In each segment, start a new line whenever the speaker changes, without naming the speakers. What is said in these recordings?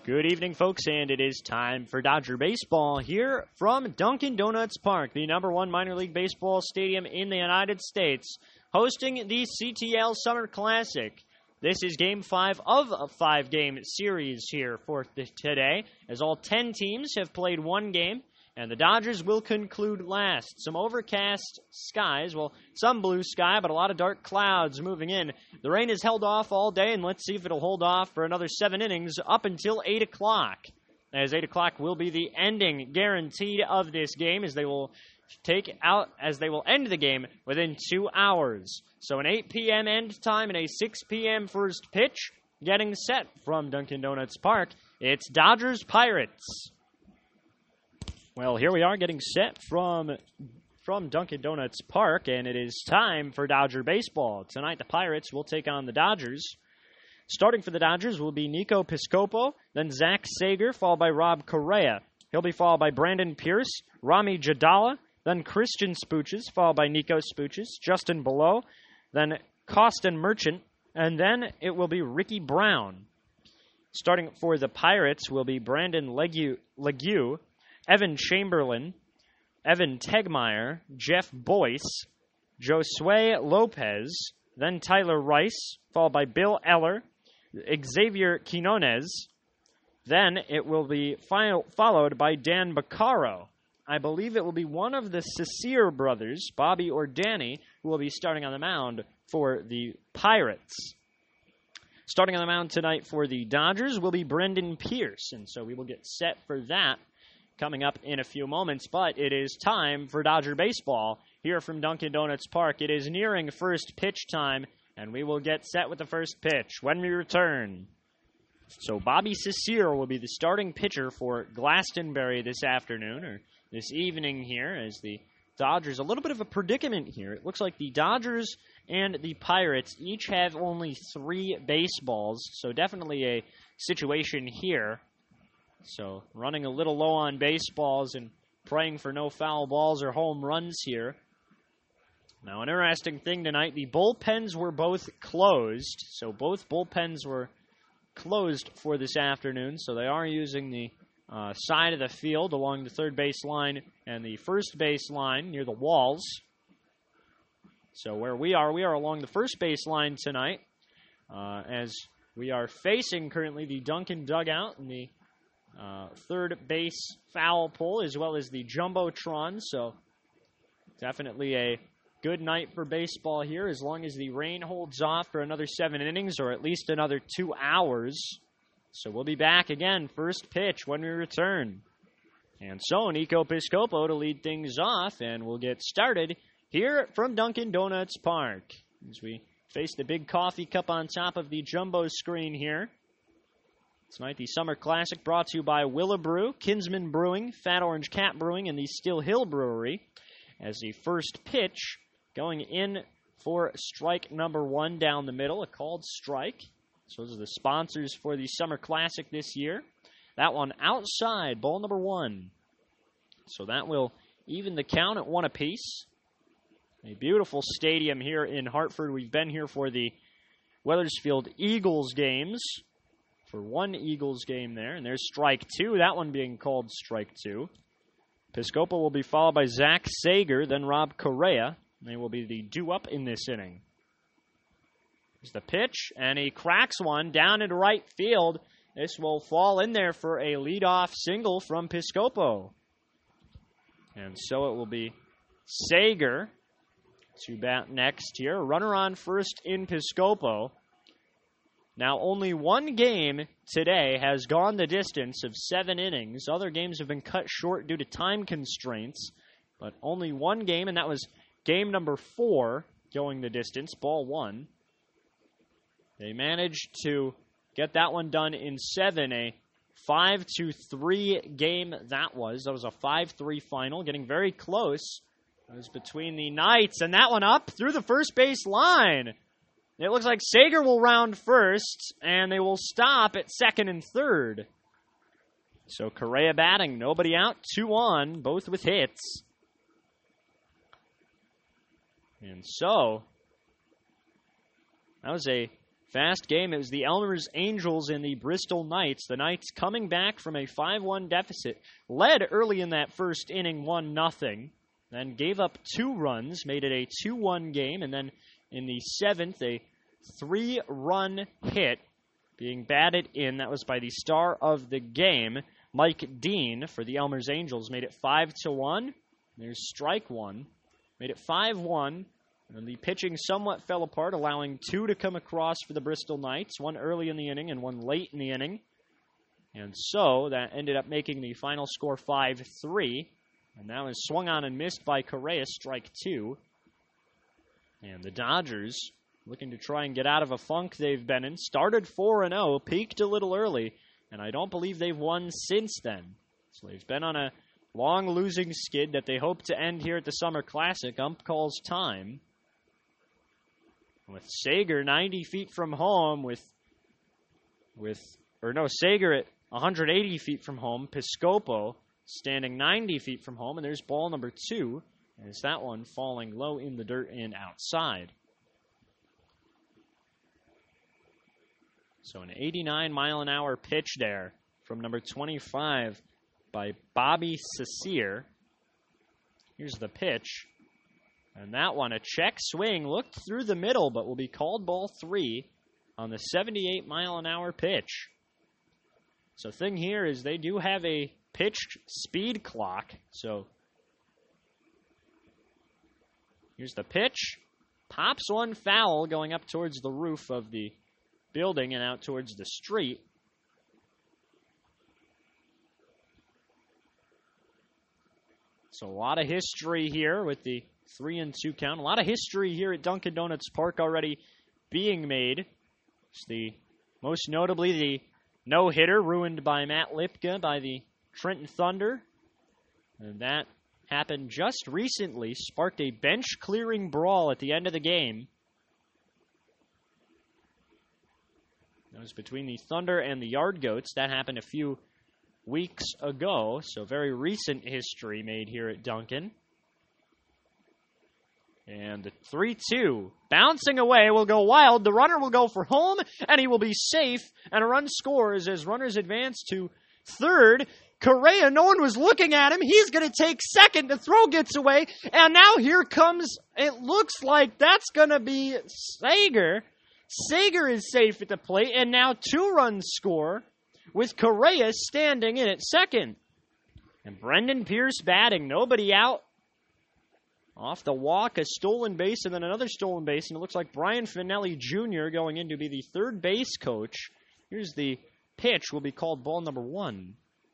Good evening, folks, and it is time for Dodger Baseball here from Dunkin' Donuts Park, the #1 minor league baseball stadium in the United States, hosting the CTL Summer Classic. This is Game 5 of a 5-game series here for today, as all 10 teams have played one game, and the Dodgers will conclude last. Some overcast skies, well, some blue sky, but a lot of dark clouds moving in. The rain is held off all day, and let's see if it'll hold off for another 7 innings up until 8 o'clock. As 8 o'clock will be the ending guaranteed of this game, as they will end the game within 2 hours. So an 8 p.m. end time and a 6 p.m. first pitch getting set from Dunkin' Donuts Park. It's Dodgers Pirates. Well, here we are getting set from Dunkin' Donuts Park, and it is time for Dodger Baseball. Tonight, the Pirates will take on the Dodgers. Starting for the Dodgers will be Nico Piscopo, then Zach Sager, followed by Rob Correa. He'll be followed by Brandon Pierce, Rami Jadala, then Christian Spooches, followed by Nico Spooches, Justin Below, then Costin Merchant, and then it will be Ricky Brown. Starting for the Pirates will be Brandon Legue, Evan Chamberlain, Evan Tegmeyer, Jeff Boyce, Josue Lopez, then Tyler Rice, followed by Bill Eller, Xavier Quinones. Then it will be followed by Dan Baccaro. I believe it will be one of the Cecere brothers, Bobby or Danny, who will be starting on the mound for the Pirates. Starting on the mound tonight for the Dodgers will be Brendan Pierce, and so we will get set for that coming up in a few moments, but it is time for Dodger Baseball here from Dunkin' Donuts Park. It is nearing first pitch time, and we will get set with the first pitch when we return. So Bobby Cecere will be the starting pitcher for Glastonbury this afternoon, or this evening here, as the Dodgers, a little bit of a predicament here. It looks like the Dodgers and the Pirates each have only 3 baseballs, so definitely a situation here. So running a little low on baseballs and praying for no foul balls or home runs here. Now, an interesting thing tonight, the bullpens were both closed. So both bullpens were closed for this afternoon. So they are using the side of the field along the third base line and the first base line near the walls. So where we are along the first base line tonight, as we are facing currently the Dunkin' dugout and the third base foul pole, as well as the Jumbotron. So definitely a good night for baseball here, as long as the rain holds off for another 7 innings, or at least another 2 hours. So we'll be back again, first pitch, when we return. And so Nico Piscopo to lead things off, and we'll get started here from Dunkin' Donuts Park, as we face the big coffee cup on top of the jumbo screen here. Tonight, the Summer Classic brought to you by Willabrew, Kinsman Brewing, Fat Orange Cat Brewing, and the Still Hill Brewery. As the first pitch going in for strike number 1 down the middle, a called strike. So those are the sponsors for the Summer Classic this year. That one outside, ball number 1. So that will even the count at 1 apiece. A beautiful stadium here in Hartford. We've been here for the Wethersfield Eagles games. For 1 Eagles game there, and there's strike 2, that one being called strike 2. Piscopo will be followed by Zach Sager, then Rob Correa. They will be the due-up in this inning. Here's the pitch, and he cracks one down into right field. This will fall in there for a leadoff single from Piscopo. And so it will be Sager to bat next here. Runner on first in Piscopo. Now, only 1 game today has gone the distance of 7 innings. Other games have been cut short due to time constraints, but only 1 game, and that was game number 4 going the distance, ball 1. They managed to get that one done in 7, a 5-3 game that was. That was a 5-3 final, getting very close. It was between the Knights, and that one up through the first base line. It looks like Sager will round first, and they will stop at second and third. So Correa batting, nobody out, 2 on, both with hits. And so, that was a fast game. It was the Elmer's Angels and the Bristol Knights. The Knights coming back from a 5-1 deficit, led early in that first inning 1-0, then gave up 2 runs, made it a 2-1 game, and then in the 7th, a 3-run hit being batted in. That was by the star of the game, Mike Dean, for the Elmer's Angels. Made it 5-1. There's strike 1. Made it 5-1. And the pitching somewhat fell apart, allowing 2 to come across for the Bristol Knights, 1 early in the inning and 1 late in the inning. And so that ended up making the final score 5-3. And that was swung on and missed by Correa, strike 2. And the Dodgers, looking to try and get out of a funk they've been in, started 4-0, peaked a little early, and I don't believe they've won since then. So they've been on a long losing skid that they hope to end here at the Summer Classic. Ump calls time. With Sager 90 feet from home, Sager at 180 feet from home, Piscopo standing 90 feet from home, and there's ball number 2, and it's that one falling low in the dirt and outside. So an 89-mile-an-hour pitch there from number 25 by Bobby Cecere. Here's the pitch. And that one, a check swing, looked through the middle, but will be called ball 3 on the 78-mile-an-hour pitch. So thing here is they do have a pitch speed clock. So here's the pitch. Pops one foul going up towards the roof of the building and out towards the street. So a lot of history here with the 3-2 count. A lot of history here at Dunkin' Donuts Park already being made. It's most notably the no-hitter ruined by Matt Lipka by the Trenton Thunder. And that happened just recently, sparked a bench-clearing brawl at the end of the game. That was between the Thunder and the Yard Goats. That happened a few weeks ago, so very recent history made here at Dunkin'. And the 3-2, bouncing away, will go wild. The runner will go for home, and he will be safe. And a run scores as runners advance to third. Correa, no one was looking at him. He's going to take second. The throw gets away. And now here comes, it looks like that's going to be Sager. Sager is safe at the plate, and now 2 runs score with Correa standing in at second. And Brendan Pierce batting, nobody out. Off the walk, a stolen base, and then another stolen base, and it looks like Brian Finelli Jr. going in to be the third base coach. Here's the pitch, will be called ball number 1.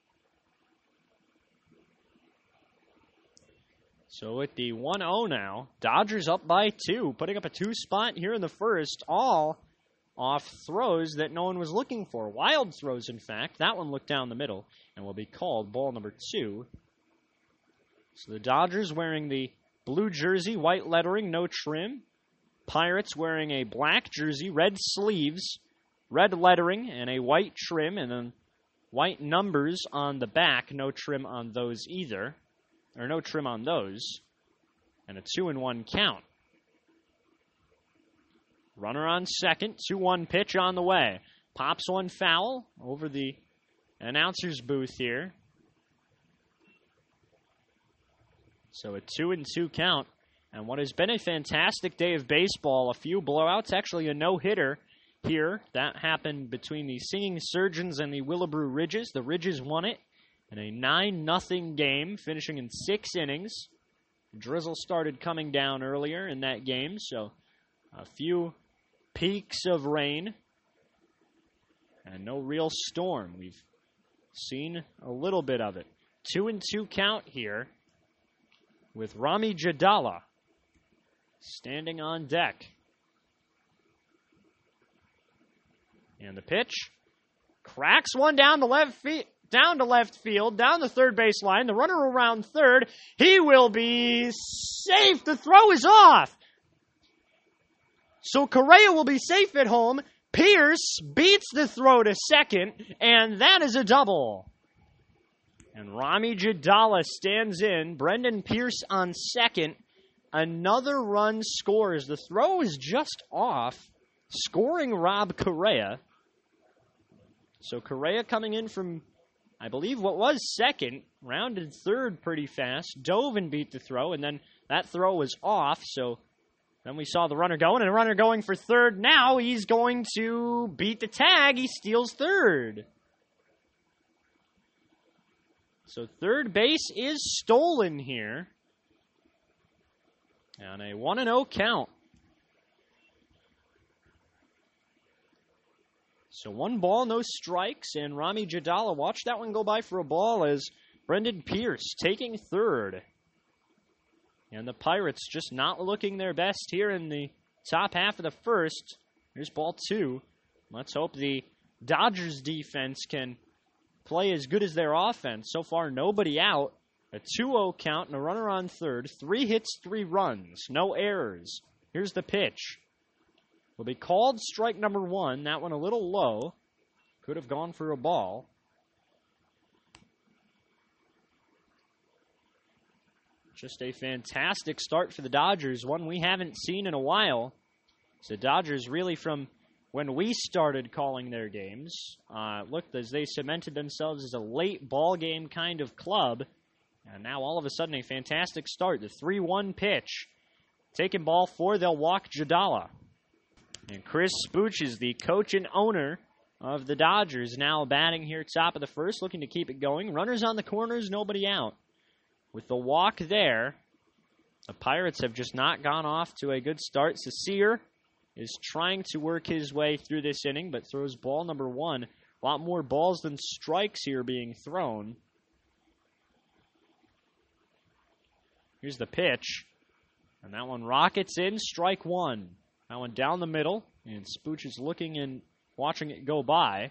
So at the 1-0 now, Dodgers up by 2, putting up a 2 spot here in the first, all off throws that no one was looking for. Wild throws, in fact. That one looked down the middle and will be called ball number 2. So the Dodgers wearing the blue jersey, white lettering, no trim. Pirates wearing a black jersey, red sleeves, red lettering, and a white trim, and then white numbers on the back. No trim on those either. Or no trim on those. And a 2-1 count. Runner on second, 2-1 pitch on the way. Pops one foul over the announcer's booth here. So a 2-2 count. And what has been a fantastic day of baseball, a few blowouts, actually a no-hitter here. That happened between the Singing Surgeons and the Willowbrew Ridges. The Ridges won it in a 9-0 game, finishing in 6 innings. Drizzle started coming down earlier in that game, so a few peaks of rain and no real storm. We've seen a little bit of it. 2-2 count here with Rami Jadala standing on deck. And the pitch cracks one down to left field, down the third base line. The runner around third. He will be safe. The throw is off. So Correa will be safe at home. Pierce beats the throw to second, and that is a double. And Rami Jadala stands in. Brendan Pierce on second. Another run scores. The throw is just off. scoring Rob Correa. So Correa coming in from, I believe, what was second, rounded third pretty fast, dove and beat the throw, and then that throw was off, so then we saw the runner going, and the runner going for third. Now he's going to beat the tag. He steals third. So third base is stolen here on a 1-0 count. So 1 ball, no strikes, and Rami Jadala watched that one go by for a ball as Brendan Pierce taking third. And the Pirates just not looking their best here in the top half of the first. Here's ball 2. Let's hope the Dodgers defense can play as good as their offense. So far, nobody out. A 2-0 count and a runner on third. 3 hits, 3 runs. No errors. Here's the pitch. Will be called strike number 1. That one a little low. Could have gone for a ball. Just a fantastic start for the Dodgers, one we haven't seen in a while. The Dodgers really from when we started calling their games, looked as they cemented themselves as a late ball game kind of club. And now all of a sudden a fantastic start. The 3-1 pitch. Taking ball 4, they'll walk Jadala. And Chris Spooch is the coach and owner of the Dodgers, now batting here top of the first, looking to keep it going. Runners on the corners, nobody out. With the walk there, the Pirates have just not gone off to a good start. Sasir is trying to work his way through this inning, but throws ball number 1. A lot more balls than strikes here being thrown. Here's the pitch. And that one rockets in, strike 1. That one down the middle, and Spooch is looking and watching it go by.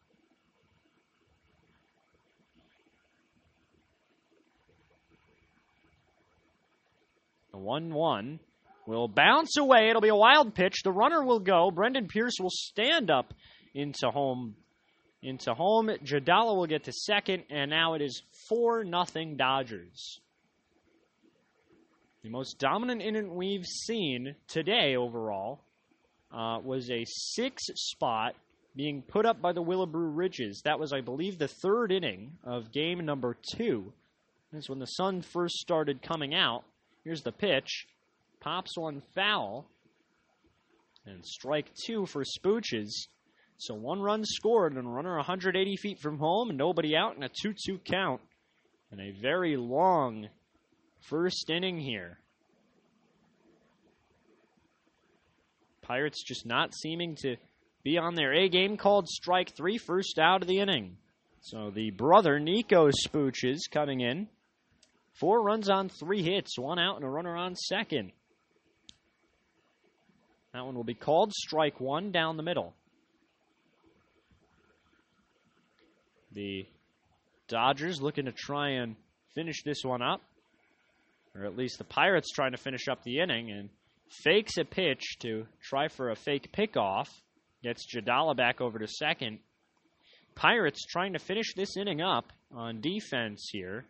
The 1-1 will bounce away. It'll be a wild pitch. The runner will go. Brendan Pierce will stand up into home. Jadala will get to second, and now it is 4-0 Dodgers. The most dominant inning we've seen today overall was a 6 spot being put up by the Willowbrew Ridges. That was, I believe, the 3rd inning of game number 2. That's when the sun first started coming out. Here's the pitch. Pops one foul. And strike 2 for Spooches. So 1 run scored and a runner 180 feet from home and nobody out in a 2-2 count. And a very long first inning here. Pirates just not seeming to be on their A game. Called strike 3, first out of the inning. So the brother, Nico Spooches, coming in. 4 runs on 3 hits, 1 out and a runner on second. That one will be called strike 1 down the middle. The Dodgers looking to try and finish this one up. Or at least the Pirates trying to finish up the inning and fakes a pitch to try for a fake pickoff. Gets Jadala back over to second. Pirates trying to finish this inning up on defense here.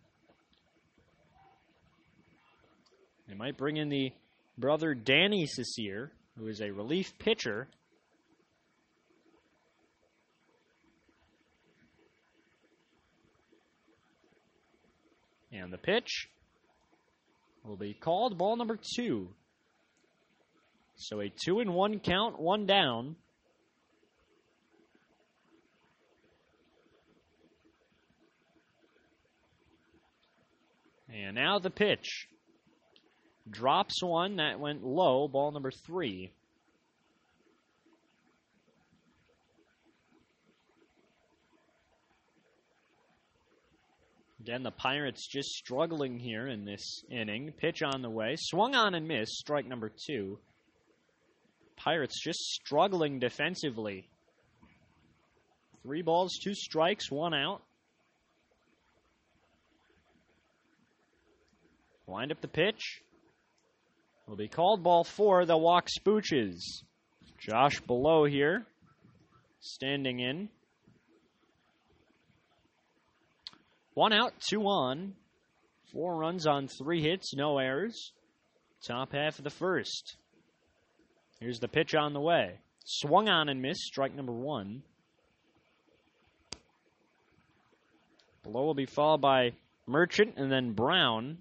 They might bring in the brother Danny Sasir, who is a relief pitcher. And the pitch will be called ball number 2. So a 2-1 count, 1 down. And now the pitch. Drops one, that went low, ball number 3. Again, the Pirates just struggling here in this inning. Pitch on the way. Swung on and missed. Strike number 2. Pirates just struggling defensively. 3 balls, 2 strikes, 1 out. Wind up the pitch. Will be called ball 4. They'll walk Spooches. Josh Below here. Standing in. 1 out, 2 on. 4 runs on 3 hits, no errors. Top half of the first. Here's the pitch on the way. Swung on and missed, strike number 1. Below will be followed by Merchant and then Brown.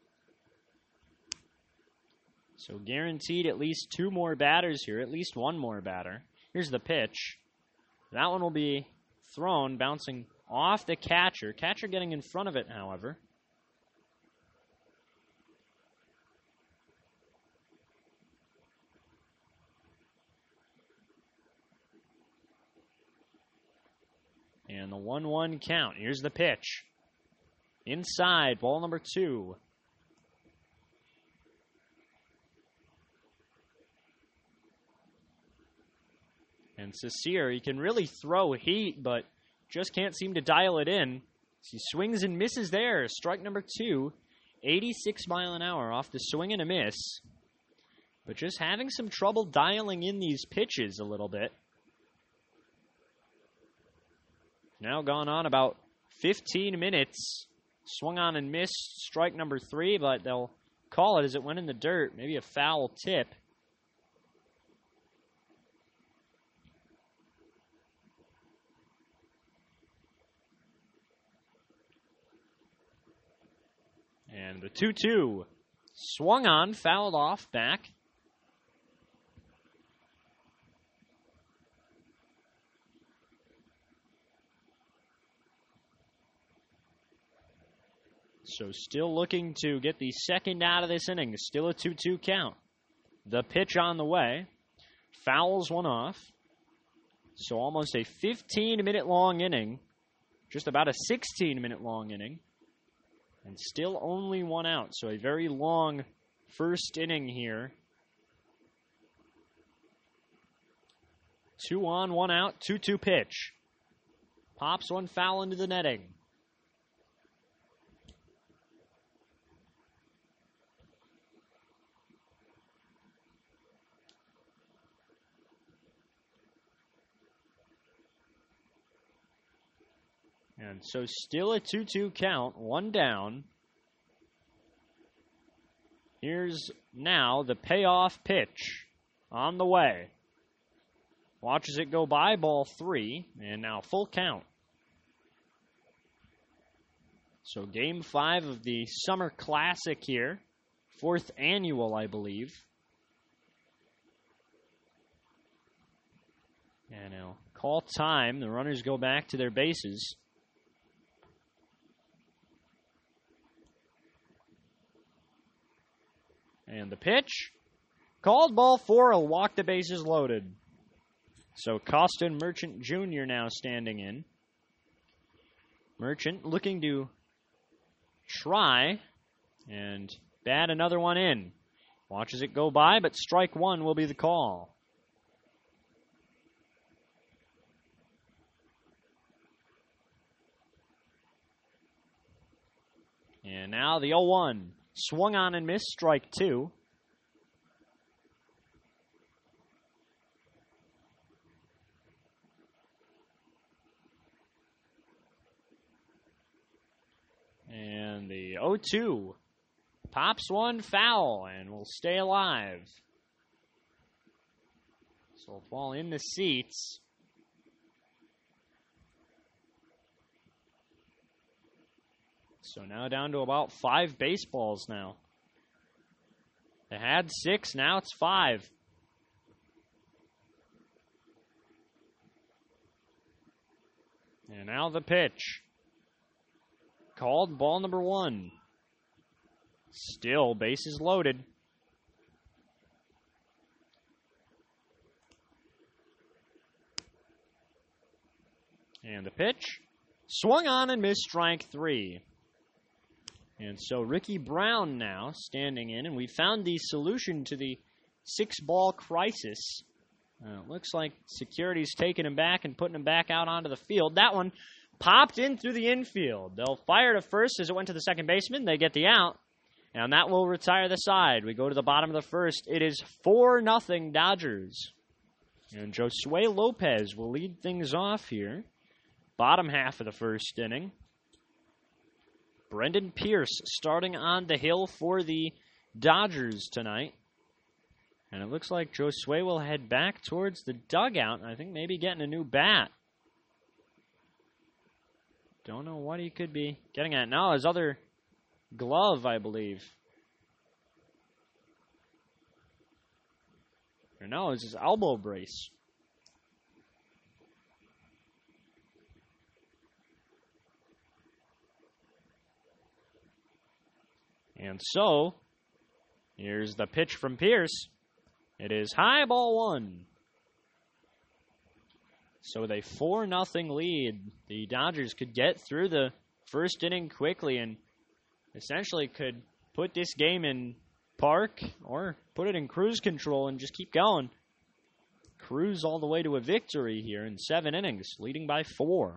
So guaranteed at least 2 more batters here, at least 1 more batter. Here's the pitch. That one will be thrown, bouncing off the catcher. Catcher getting in front of it, however. And the 1-1 count. Here's the pitch. Inside, ball number 2. And Cecere, he can really throw heat, but just can't seem to dial it in. He swings and misses there. Strike number 2. 86 mile an hour off the swing and a miss. But just having some trouble dialing in these pitches a little bit. Now gone on about 15 minutes. Swung on and missed, strike number 3, but they'll call it as it went in the dirt. Maybe a foul tip. And the 2-2. Swung on, fouled off, back. So still looking to get the second out of this inning. Still a 2-2 count. The pitch on the way. Fouls one off. So almost a 15-minute long inning. Just about a 16-minute long inning. And still only 1 out. So a very long first inning here. 2 on, 1 out, 2-2 pitch. Pops one foul into the netting. And so still a 2-2 count, 1 down. Here's now the payoff pitch on the way. Watches it go by, ball 3, and now full count. So game 5 of the Summer Classic here. 4th annual, I believe. And now call time. The runners go back to their bases. And the pitch, called ball 4, will walk the bases loaded. So Costin Merchant Jr. now standing in. Merchant looking to try and bat another one in. Watches it go by, but strike 1 will be the call. And now the 0-1. Swung on and missed, strike 2. And the 0-2 pops one foul and will stay alive. So it'll fall in the seats. So now down to about 5 baseballs now. They had 6, now it's 5. And now the pitch. Called ball number 1. Still bases loaded. And the pitch. Swung on and missed, strike 3. And so Ricky Brown now standing in, and we found the solution to the 6-ball crisis. It looks like security's taking him back and putting him back out onto the field. That one popped in through the infield. They'll fire to first as it went to the second baseman. They get the out, and that will retire the side. We go to the bottom of the first. It is 4-0 Dodgers. And Josue Lopez will lead things off here. Bottom half of the first inning. Brendan Pierce starting on the hill for the Dodgers tonight. And it looks like Josue will head back towards the dugout. I think maybe getting a new bat. Don't know what he could be getting at. No, his other glove, I believe. Or no, it's his elbow brace. And so, here's the pitch from Pierce. It is high, ball one. So with a 4-0 lead, the Dodgers could get through the first inning quickly and essentially could put this game in park or put it in cruise control and just keep going. Cruise all the way to a victory here in 7 innings, leading by 4.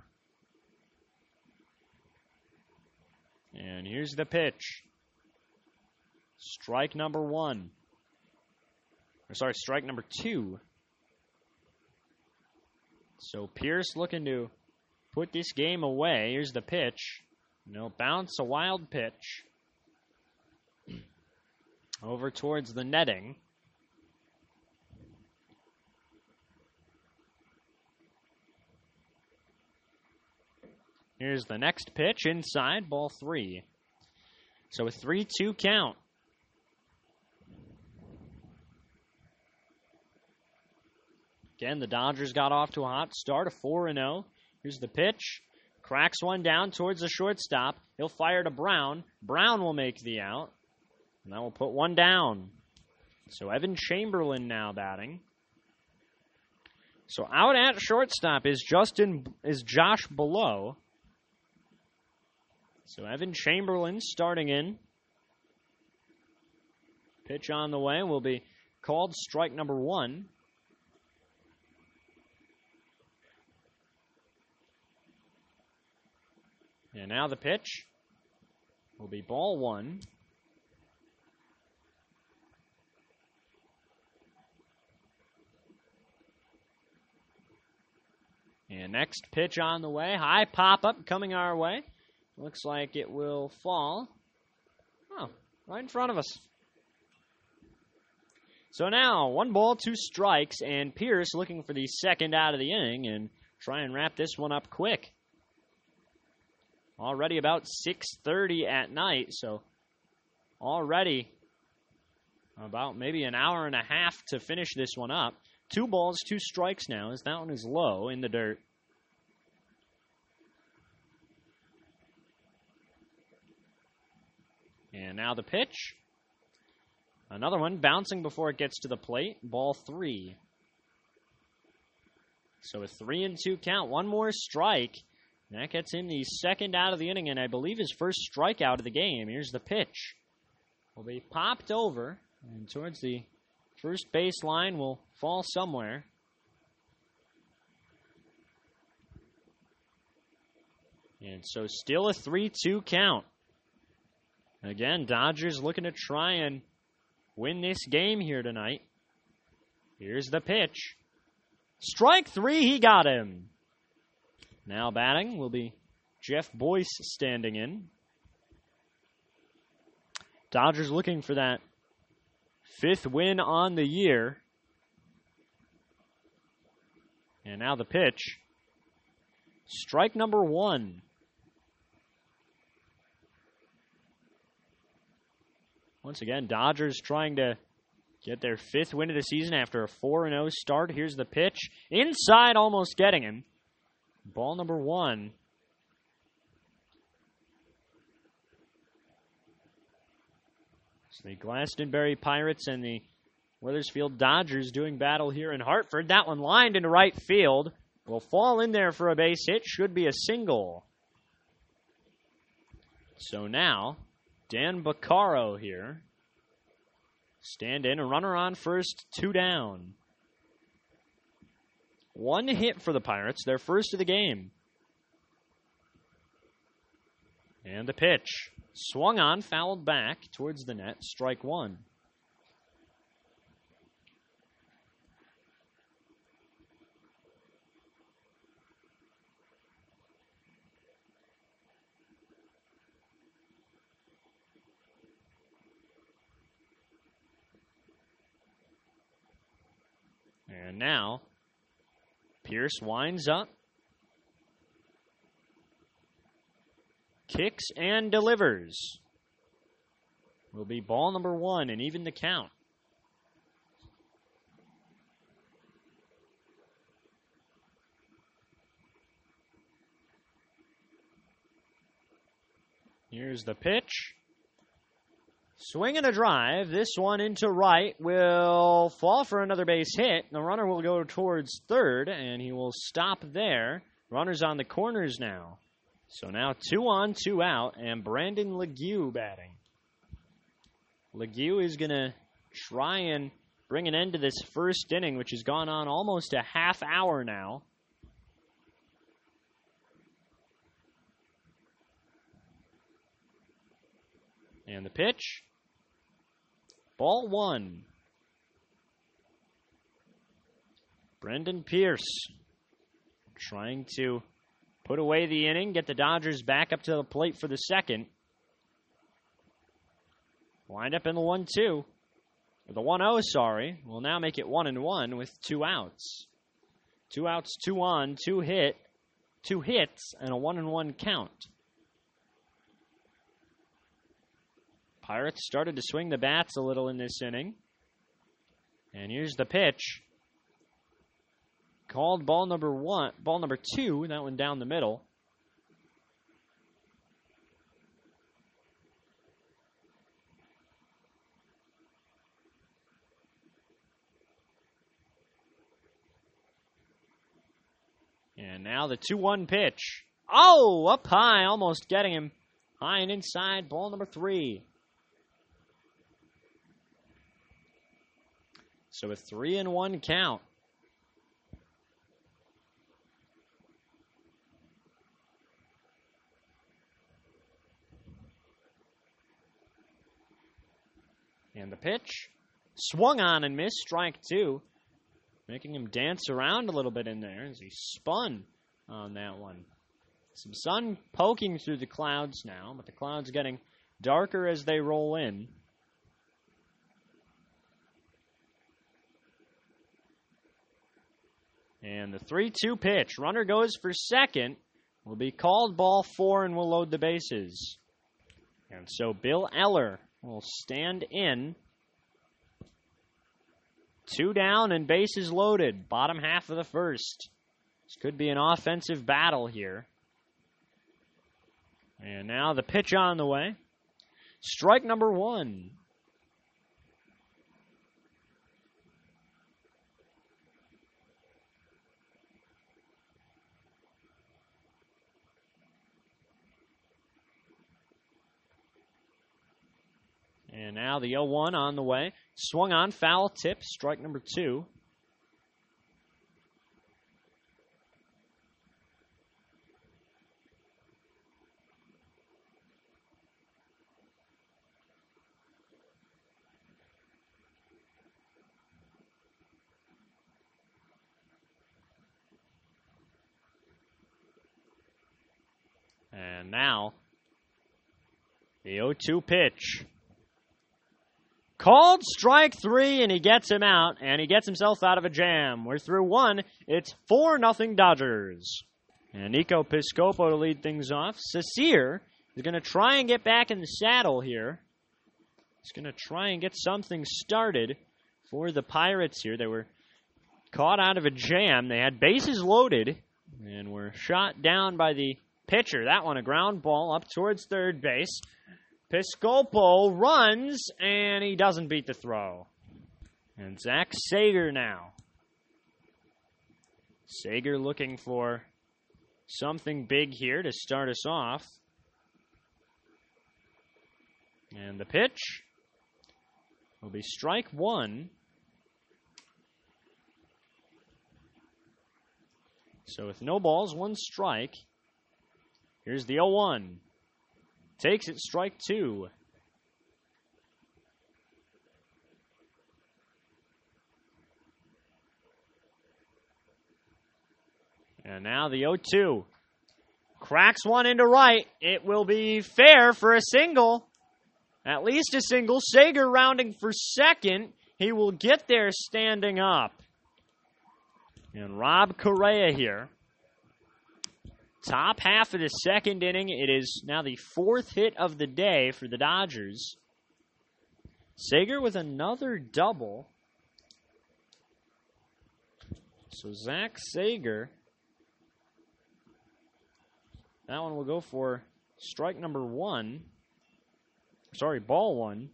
And here's the pitch. Strike number 1. Strike number 2. So Pierce looking to put this game away. Here's the pitch. No bounce, a wild pitch. Over towards the netting. Here's the next pitch inside, ball 3. So a 3-2 count. Again, the Dodgers got off to a hot start, a 4-0. Here's the pitch. Cracks one down towards the shortstop. He'll fire to Brown. Brown will make the out. And that will put one down. So Evan Chamberlain now batting. So out at shortstop is Josh Below. So Evan Chamberlain starting in. Pitch on the way will be called strike number 1. And now the pitch will be ball 1. And next pitch on the way. High pop-up coming our way. Looks like it will fall. Oh, right in front of us. So now, 1 ball, 2 strikes, and Pierce looking for the second out of the inning and try and wrap this one up quick. Already about 6:30 at night, so already about maybe an hour and a half to finish this one up. 2 balls, 2 strikes now, as that one is low in the dirt. And now the pitch. Another one bouncing before it gets to the plate. Ball 3. So a 3-2 count. 1 more strike. That gets him the second out of the inning, and I believe his first strikeout of the game. Here's the pitch. Will be popped over, and towards the first base line will fall somewhere. And so still a 3-2 count. Again, Dodgers looking to try and win this game here tonight. Here's the pitch. Strike 3, he got him. Now batting will be Jeff Boyce standing in. Dodgers looking for that 5th win on the year. And now the pitch. Strike number 1. Once again, Dodgers trying to get their 5th win of the season after a 4-0 start. Here's the pitch. Inside, almost getting him. Ball number 1. So the Glastonbury Pirates and the Wethersfield Dodgers doing battle here in Hartford. That one lined into right field. Will fall in there for a base hit. Should be a single. So now, Dan Baccaro here. Stand in, a runner on first, 2 down. 1 hit for the Pirates, their first of the game. And the pitch. Swung on, fouled back towards the net, strike 1. And now, Pierce winds up, kicks and delivers. Will be ball number 1 and even the count. Here's the pitch. Swing and a drive. This one into right will fall for another base hit. The runner will go towards third, and he will stop there. Runner's on the corners now. So now 2 on, 2 out, and Brandon Legue batting. Legue is going to try and bring an end to this first inning, which has gone on almost a half hour now. And the pitch. Ball 1. Brendan Pierce trying to put away the inning, get the Dodgers back up to the plate for the second. Wind up in the 1-2. The 1-0, sorry. We'll now make it 1-1 with 2 outs. 2 outs, 2 on, 2 hits, and a 1-1 count. Pirates started to swing the bats a little in this inning. And here's the pitch. Called ball number 2, that one down the middle. And now the 2-1 pitch. Oh, up high, almost getting him. High and inside, ball number 3. So a 3-1 count. And the pitch. Swung on and missed, strike 2. Making him dance around a little bit in there as he spun on that one. Some sun poking through the clouds now, but the clouds getting darker as they roll in. And the 3-2 pitch. Runner goes for second. Will be called ball 4 and will load the bases. And so Bill Eller will stand in. 2 down and bases loaded. Bottom half of the first. This could be an offensive battle here. And now the pitch on the way. Strike number 1. And now the 0-1 on the way. Swung on, foul tip, strike number 2. And now the 0-2 pitch. Called strike 3, and he gets him out, and he gets himself out of a jam. We're through 1. It's 4-0 Dodgers. And Nico Piscopo to lead things off. Sasir is going to try and get back in the saddle here. He's going to try and get something started for the Pirates here. They were caught out of a jam. They had bases loaded and were shot down by the pitcher. That one, a ground ball up towards third base. Piscopo runs, and he doesn't beat the throw. And Zach Sager now. Sager looking for something big here to start us off. And the pitch will be strike 1. So with no balls, 1 strike, here's the 0-1. Takes it, strike 2. And now the 0-2. Cracks one into right. It will be fair for a single. At least a single. Sager rounding for second. He will get there standing up. And Rob Correa here. Top half of the second inning. It is now the 4th hit of the day for the Dodgers. Sager with another double. So Zach Sager. That one will go for strike number 1. Sorry, ball 1.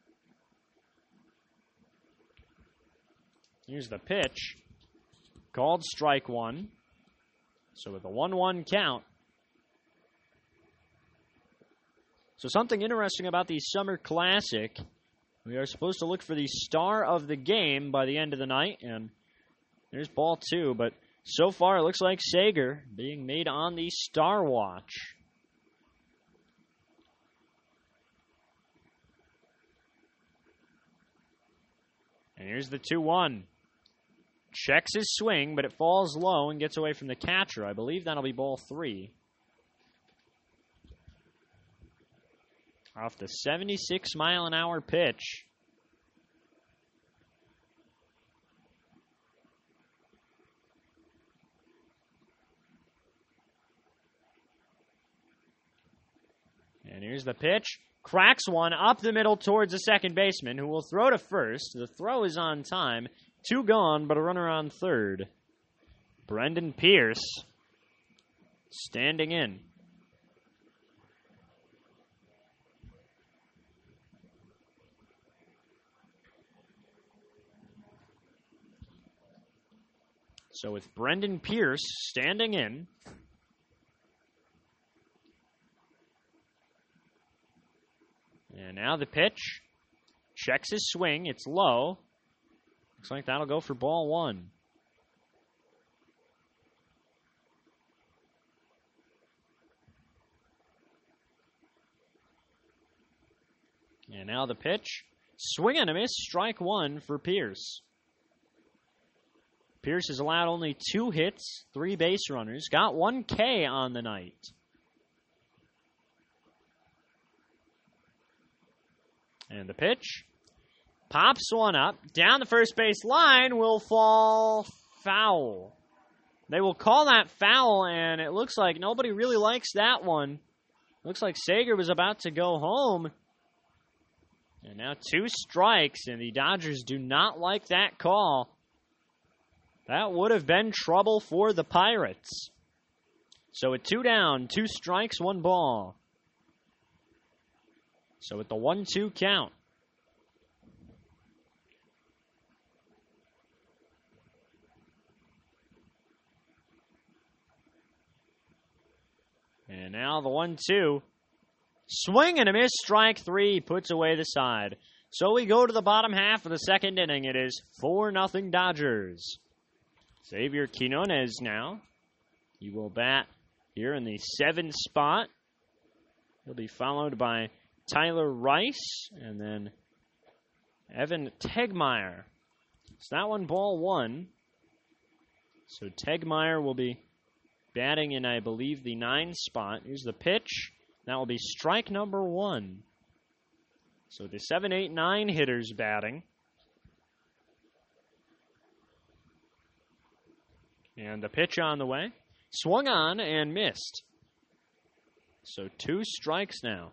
Here's the pitch. Called strike 1. So with a 1-1 count. So something interesting about the Summer Classic. We are supposed to look for the star of the game by the end of the night. And there's ball 2. But so far it looks like Sager being made on the star watch. And here's the 2-1. Checks his swing, but it falls low and gets away from the catcher. I believe that'll be ball 3. Off the 76-mile-an-hour pitch. And here's the pitch. Cracks one up the middle towards the second baseman, who will throw to first. The throw is on time. 2 gone, but a runner on third. Brendan Pierce standing in. So with Brendan Pierce standing in, and now the pitch. Checks his swing. It's low. Looks like that'll go for ball 1. And now the pitch. Swing and a miss. Strike 1 for Pierce. Pierce has allowed only 2 hits, 3 base runners. Got 1 K on the night. And the pitch. Pops one up. Down the first base line will fall foul. They will call that foul, and it looks like nobody really likes that one. Looks like Sager was about to go home. And now 2 strikes, and the Dodgers do not like that call. That would have been trouble for the Pirates. So with 2 down, 2 strikes, 1 ball. So with the 1-2 count. And now the 1-2. Swing and a miss. Strike 3 puts away the side. So we go to the bottom half of the second inning. It is 4-0 Dodgers. Xavier Quinones now. He will bat here in the 7th spot. He'll be followed by Tyler Rice and then Evan Tegmeyer. So that one, ball 1. So Tegmeyer will be batting in, I believe, the 9 spot. Here's the pitch. That will be strike number 1. So the 7, 8, 9 hitters batting. And the pitch on the way. Swung on and missed. So 2 strikes now.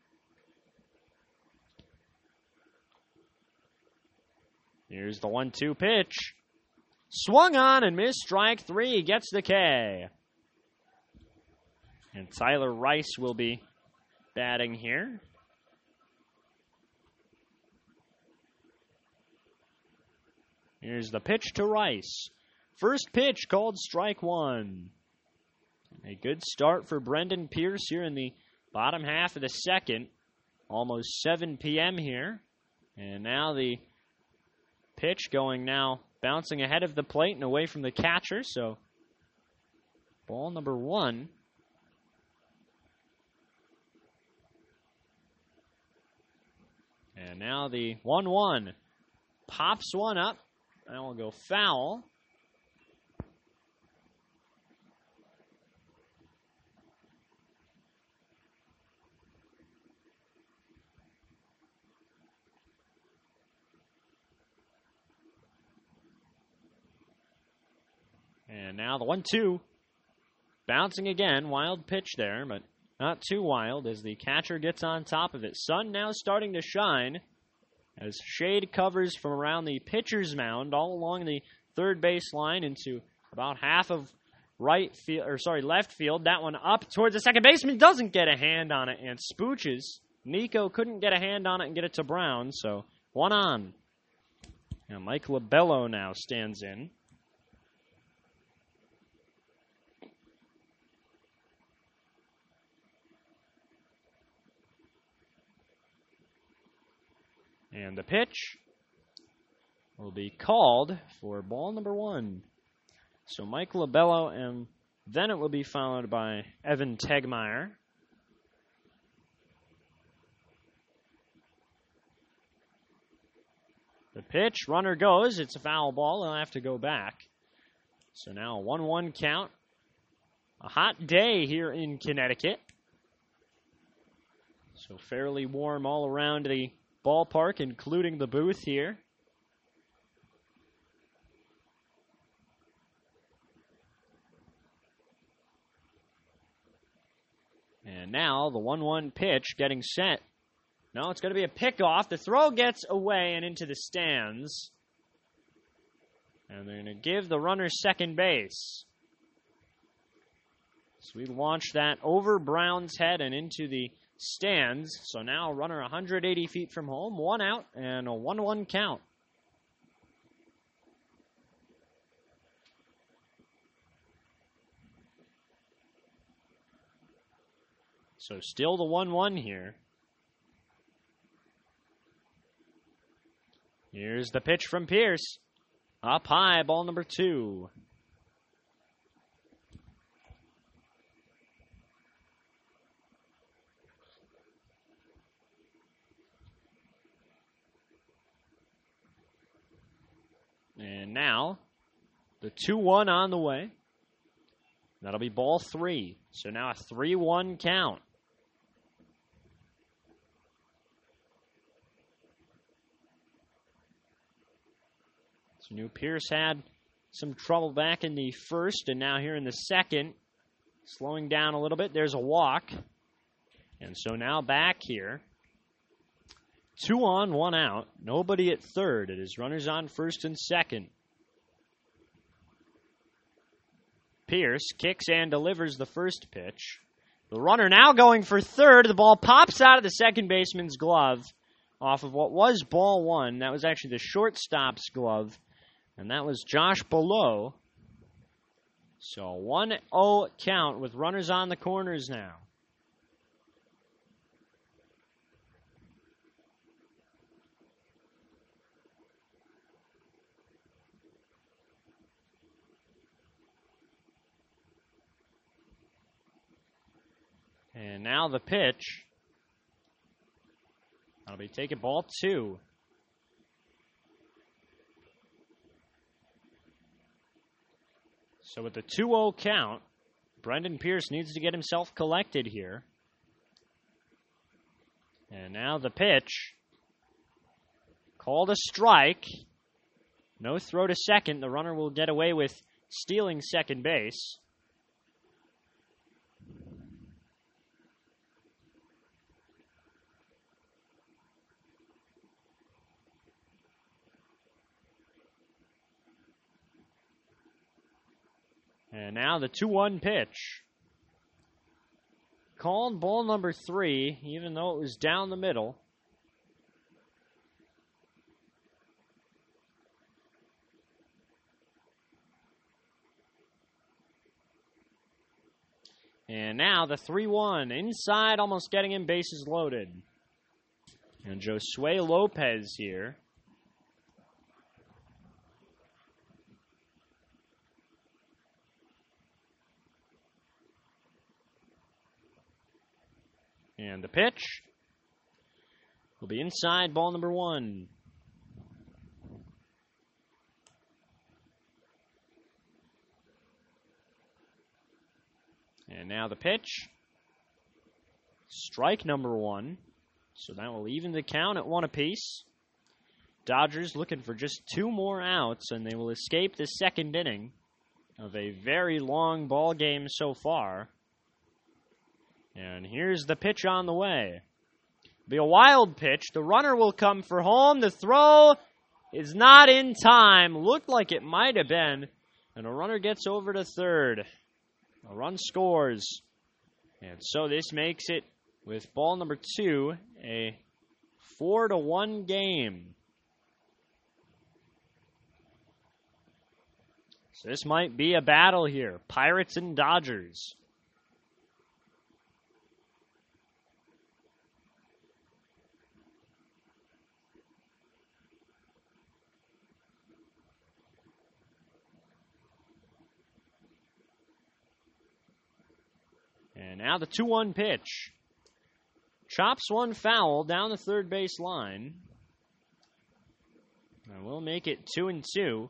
Here's the 1-2 pitch. Swung on and missed. Strike 3. Gets the K. And Tyler Rice will be batting here. Here's the pitch to Rice. First pitch called strike 1. A good start for Brendan Pierce here in the bottom half of the second. Almost 7 p.m. here. And now the pitch going now, bouncing ahead of the plate and away from the catcher. So ball number 1. And now the 1-1. Pops one up. And will go foul. And now the 1-2. Bouncing again. Wild pitch there, but not too wild as the catcher gets on top of it. Sun now starting to shine as shade covers from around the pitcher's mound all along the third base line into about half of left field. That one up towards the second baseman. Doesn't get a hand on it and spooches. Nico couldn't get a hand on it and get it to Brown, so one on. Now Mike Labello now stands in. And the pitch will be called for ball number 1. So Mike Labello, and then it will be followed by Evan Tegmeyer. The pitch, runner goes. It's a foul ball. They'll have to go back. So now a 1-1 count. A hot day here in Connecticut. So fairly warm all around the ballpark, including the booth here. And now the 1-1 pitch getting set. No, it's going to be a pickoff. The throw gets away and into the stands. And they're going to give the runner second base. So we launch that over Brown's head and into the stands. So now a runner 180 feet from home, 1 out, and a 1-1 count. So still the 1-1 here. Here's the pitch from Pierce. Up high, ball number 2. And now, the 2-1 on the way. That'll be ball 3. So now a 3-1 count. So New Pierce had some trouble back in the first, and now here in the second, slowing down a little bit. There's a walk. And so now back here. 2 on, 1 out. Nobody at third. It is runners on first and second. Pierce kicks and delivers the first pitch. The runner now going for third. The ball pops out of the second baseman's glove off of what was ball 1. That was actually the shortstop's glove. And that was Josh Below. So 1-0 count with runners on the corners now. And now the pitch. That'll be taken ball 2. So with the 2-0 count, Brendan Pierce needs to get himself collected here. And now the pitch. Called a strike. No throw to second. The runner will get away with stealing second base. And now the 2-1 pitch. Called ball number 3, even though it was down the middle. And now the 3-1. Inside, almost getting him bases loaded. And Josue Lopez here. And the pitch will be inside, ball number 1. And now the pitch. Strike number 1. So that will even the count at 1 apiece. Dodgers looking for just 2 more outs, and they will escape the second inning. of a very long ball game so far. And here's the pitch on the way. Be a wild pitch. The runner will come for home. The throw is not in time. Looked like it might have been. And a runner gets over to third. A run scores. And so this makes it, with ball number 2, a 4-1 game. So this might be a battle here. Pirates and Dodgers. And now the 2-1 pitch. Chops one foul down the third base line. And we'll make it 2-2.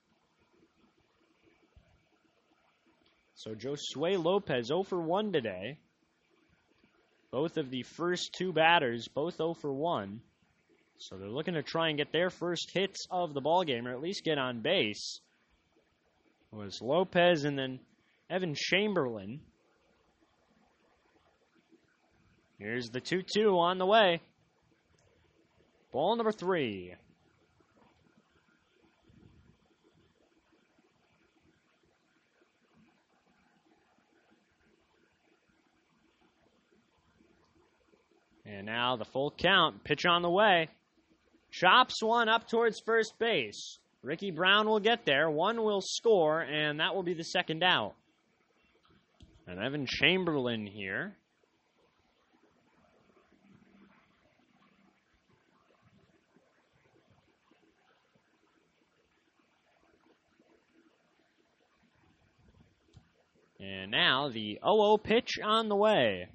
So Josue Lopez 0 for 1 today. Both of the first 2 batters, both 0 for 1. So they're looking to try and get their first hits of the ballgame, or at least get on base. It was Lopez and then Evan Chamberlain. Here's the 2-2 on the way. Ball number 3. And now the full count. Pitch on the way. Chops one up towards first base. Ricky Brown will get there. One will score, and that will be the second out. And Evan Chamberlain here. And now the 0-0 pitch on the way.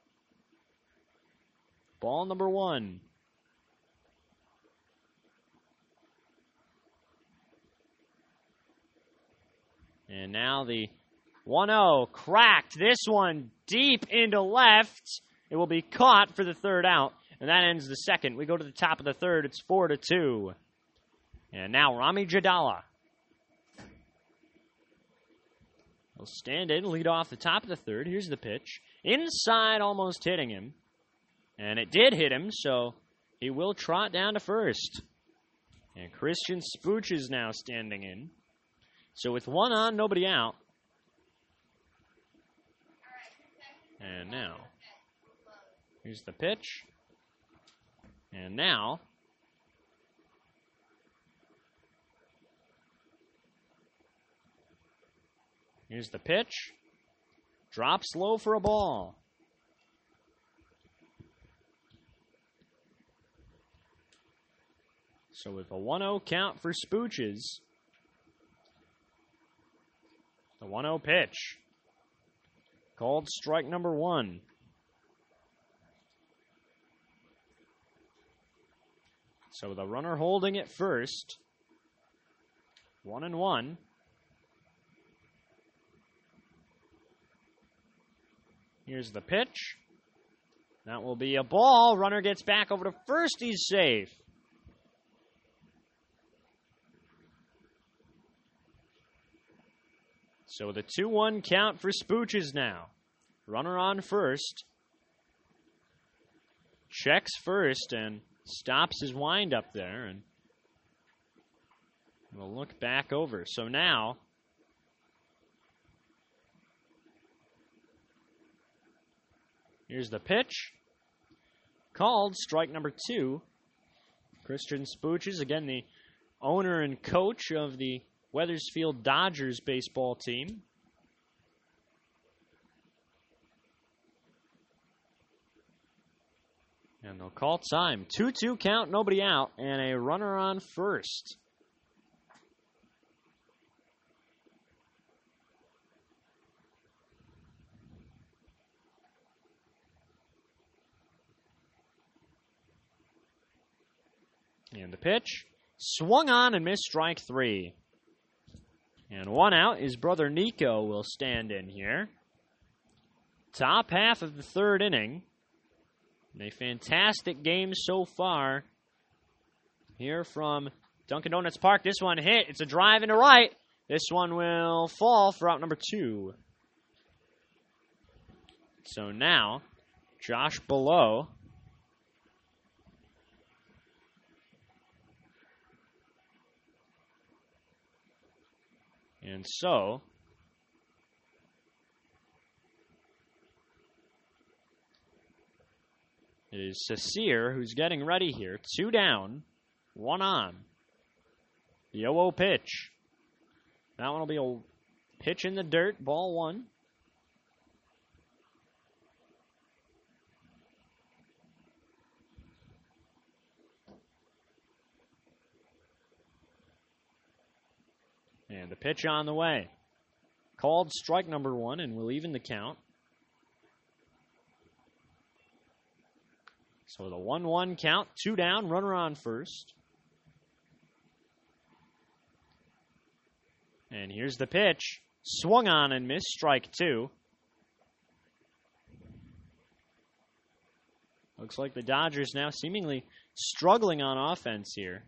Ball number 1. And now the 1-0 cracked. This one deep into left. It will be caught for the third out. And that ends the second. We go to the top of the third. It's 4-2. And now Rami Jadala. He'll stand in, lead off the top of the third. Here's the pitch. Inside, almost hitting him. And it did hit him, so he will trot down to first. And Christian Spooch is now standing in. So with 1 on, nobody out. And now, here's the pitch. And now, here's the pitch. Drops low for a ball. So with a 1-0 count for Spooches, the 1-0 pitch. Called strike number 1. So the runner holding it first. 1-1. Here's the pitch. That will be a ball. Runner gets back over to first. He's safe. So the 2-1 count for Spooches now. Runner on first. Checks first and stops his windup there. And we'll look back over. So now, here's the pitch. Called strike number 2. Christian Spooches, again the owner and coach of the Wethersfield Dodgers baseball team. And they'll call time. 2-2 count, nobody out, and a runner on first. And the pitch, swung on and missed strike 3. And 1 out. His brother Nico will stand in here. Top half of the third inning. And a fantastic game so far here from Dunkin' Donuts Park. This one hit. It's a drive into right. This one will fall for out number 2. So now, Josh Below and so it is Sasir who's getting ready here. 2 down, 1 on. The 0-0 pitch. That one will be a pitch in the dirt, ball 1. And the pitch on the way. Called strike number 1 and will even the count. So the 1-1 count, 2 down, runner on first. And here's the pitch. Swung on and missed, strike 2. Looks like the Dodgers now seemingly struggling on offense here.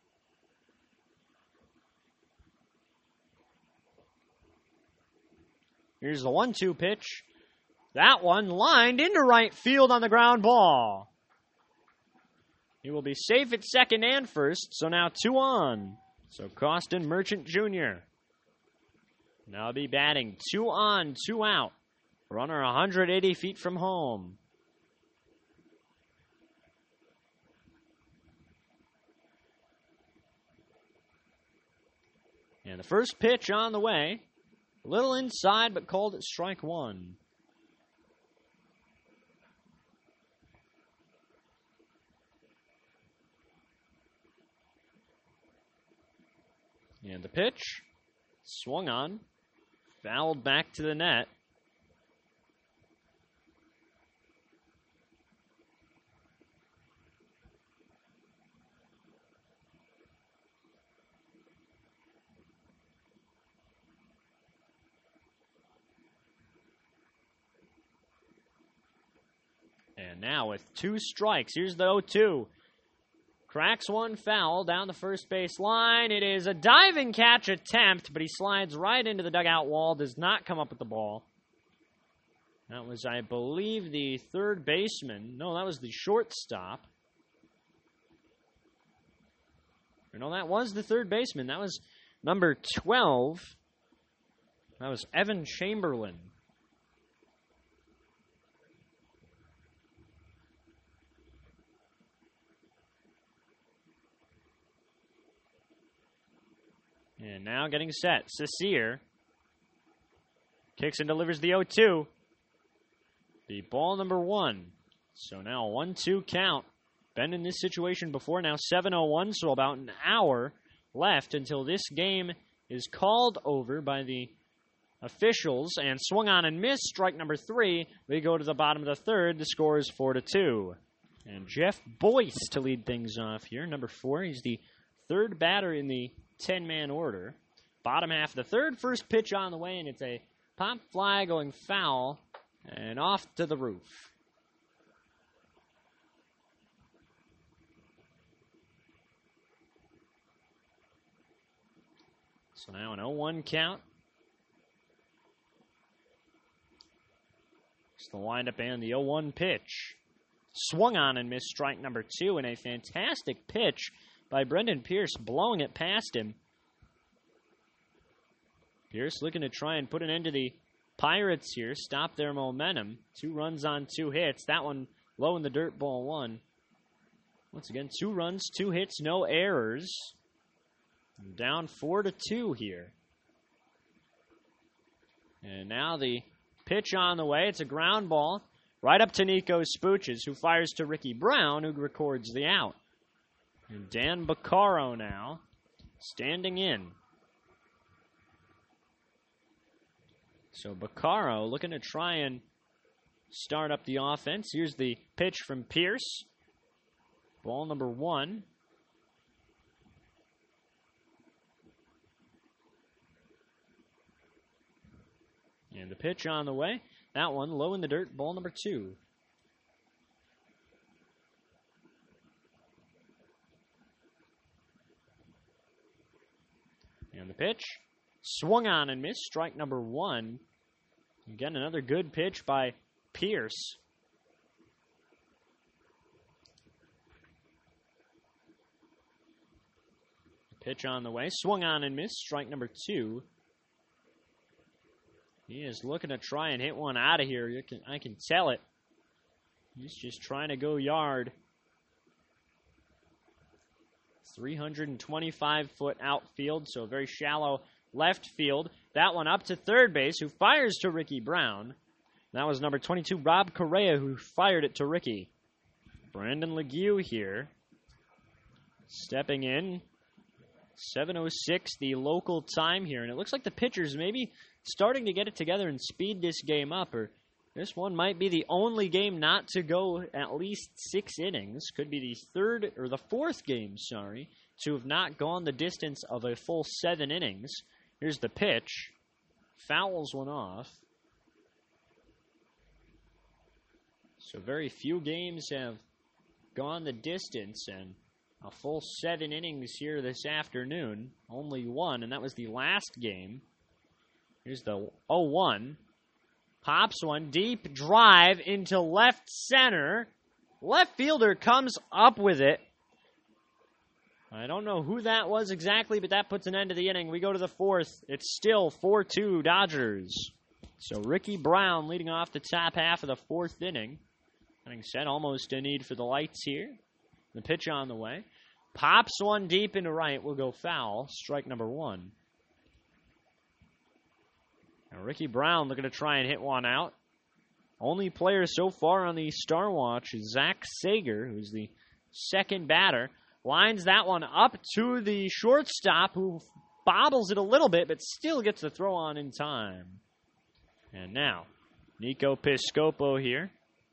Here's the 1-2 pitch. That one lined into right field on the ground ball. He will be safe at second and first, so now 2 on. So Costin Merchant Jr. now be batting 2 on, 2 out. Runner 180 feet from home. And the first pitch on the way. A little inside, but called it strike 1. And the pitch, swung on, fouled back to the net. And now with 2 strikes, here's the 0-2. Cracks one foul down the first base line. It is a diving catch attempt, but he slides right into the dugout wall, does not come up with the ball. That was, I believe, the third baseman. No, that was the shortstop. No, that was the third baseman. That was number 12. That was Evan Chamberlain. And now getting set. Sasir kicks and delivers the 0-2. The ball number 1. So now 1-2 count. Been in this situation before, now 7-0-1, so about an hour left until this game is called over by the officials. And swung on and missed, strike number 3. We go to the bottom of the third. The score is 4-2. And Jeff Boyce to lead things off here, number 4. He's the third batter in the 10-man order. Bottom half of the third, first pitch on the way, and it's a pop fly going foul and off to the roof. So now an 0-1 count. It's the windup and the 0-1 pitch. Swung on and missed, strike number 2, and a fantastic pitch by Brendan Pierce, blowing it past him. Pierce looking to try and put an end to the Pirates here, stop their momentum. 2 runs on 2 hits. That one low in the dirt, ball 1. Once again, 2 runs, 2 hits, no errors. Down 4-2 here. And now the pitch on the way. It's a ground ball right up to Nico Spooches, who fires to Ricky Brown, who records the out. And Dan Baccaro now standing in. So Baccaro looking to try and start up the offense. Here's the pitch from Pierce. Ball number 1. And the pitch on the way. That one low in the dirt, ball number 2. And the pitch, Swung on and missed. Strike number 1. Again, another good pitch by Pierce. Pitch on the way. Swung on and missed. Strike number 2. He is looking to try and hit one out of here. I can tell it. He's just trying to go yard. 325-foot outfield, so very shallow left field. That one up to third base, who fires to Ricky Brown. That was number 22, Rob Correa, who fired it to Ricky. Brandon Legue here. Stepping in. 7:06, the local time here. And it looks like the pitchers maybe starting to get it together and speed this game up. Or this one might be the only game not to go at least 6 innings. Could be the fourth game, to have not gone the distance of a full 7 innings. Here's the pitch. Fouls one off. So very few games have gone the distance, and a full 7 innings here this afternoon. Only one, and that was the last game. Here's the 0-1. Pops one, deep drive into left center. Left fielder comes up with it. I don't know who that was exactly, but that puts an end to the inning. We go to the 4th. It's still 4-2 Dodgers. So Ricky Brown leading off the top half of the 4th inning. Having said, almost a need for the lights here. The pitch on the way. Pops one deep into right. Will go foul. Strike number 1. Now Ricky Brown looking to try and hit one out. Only player so far on the Star Watch is Zach Sager, who's the second batter. Lines that one up to the shortstop, who bobbles it a little bit, but still gets the throw on in time. And now, Nico Piscopo here.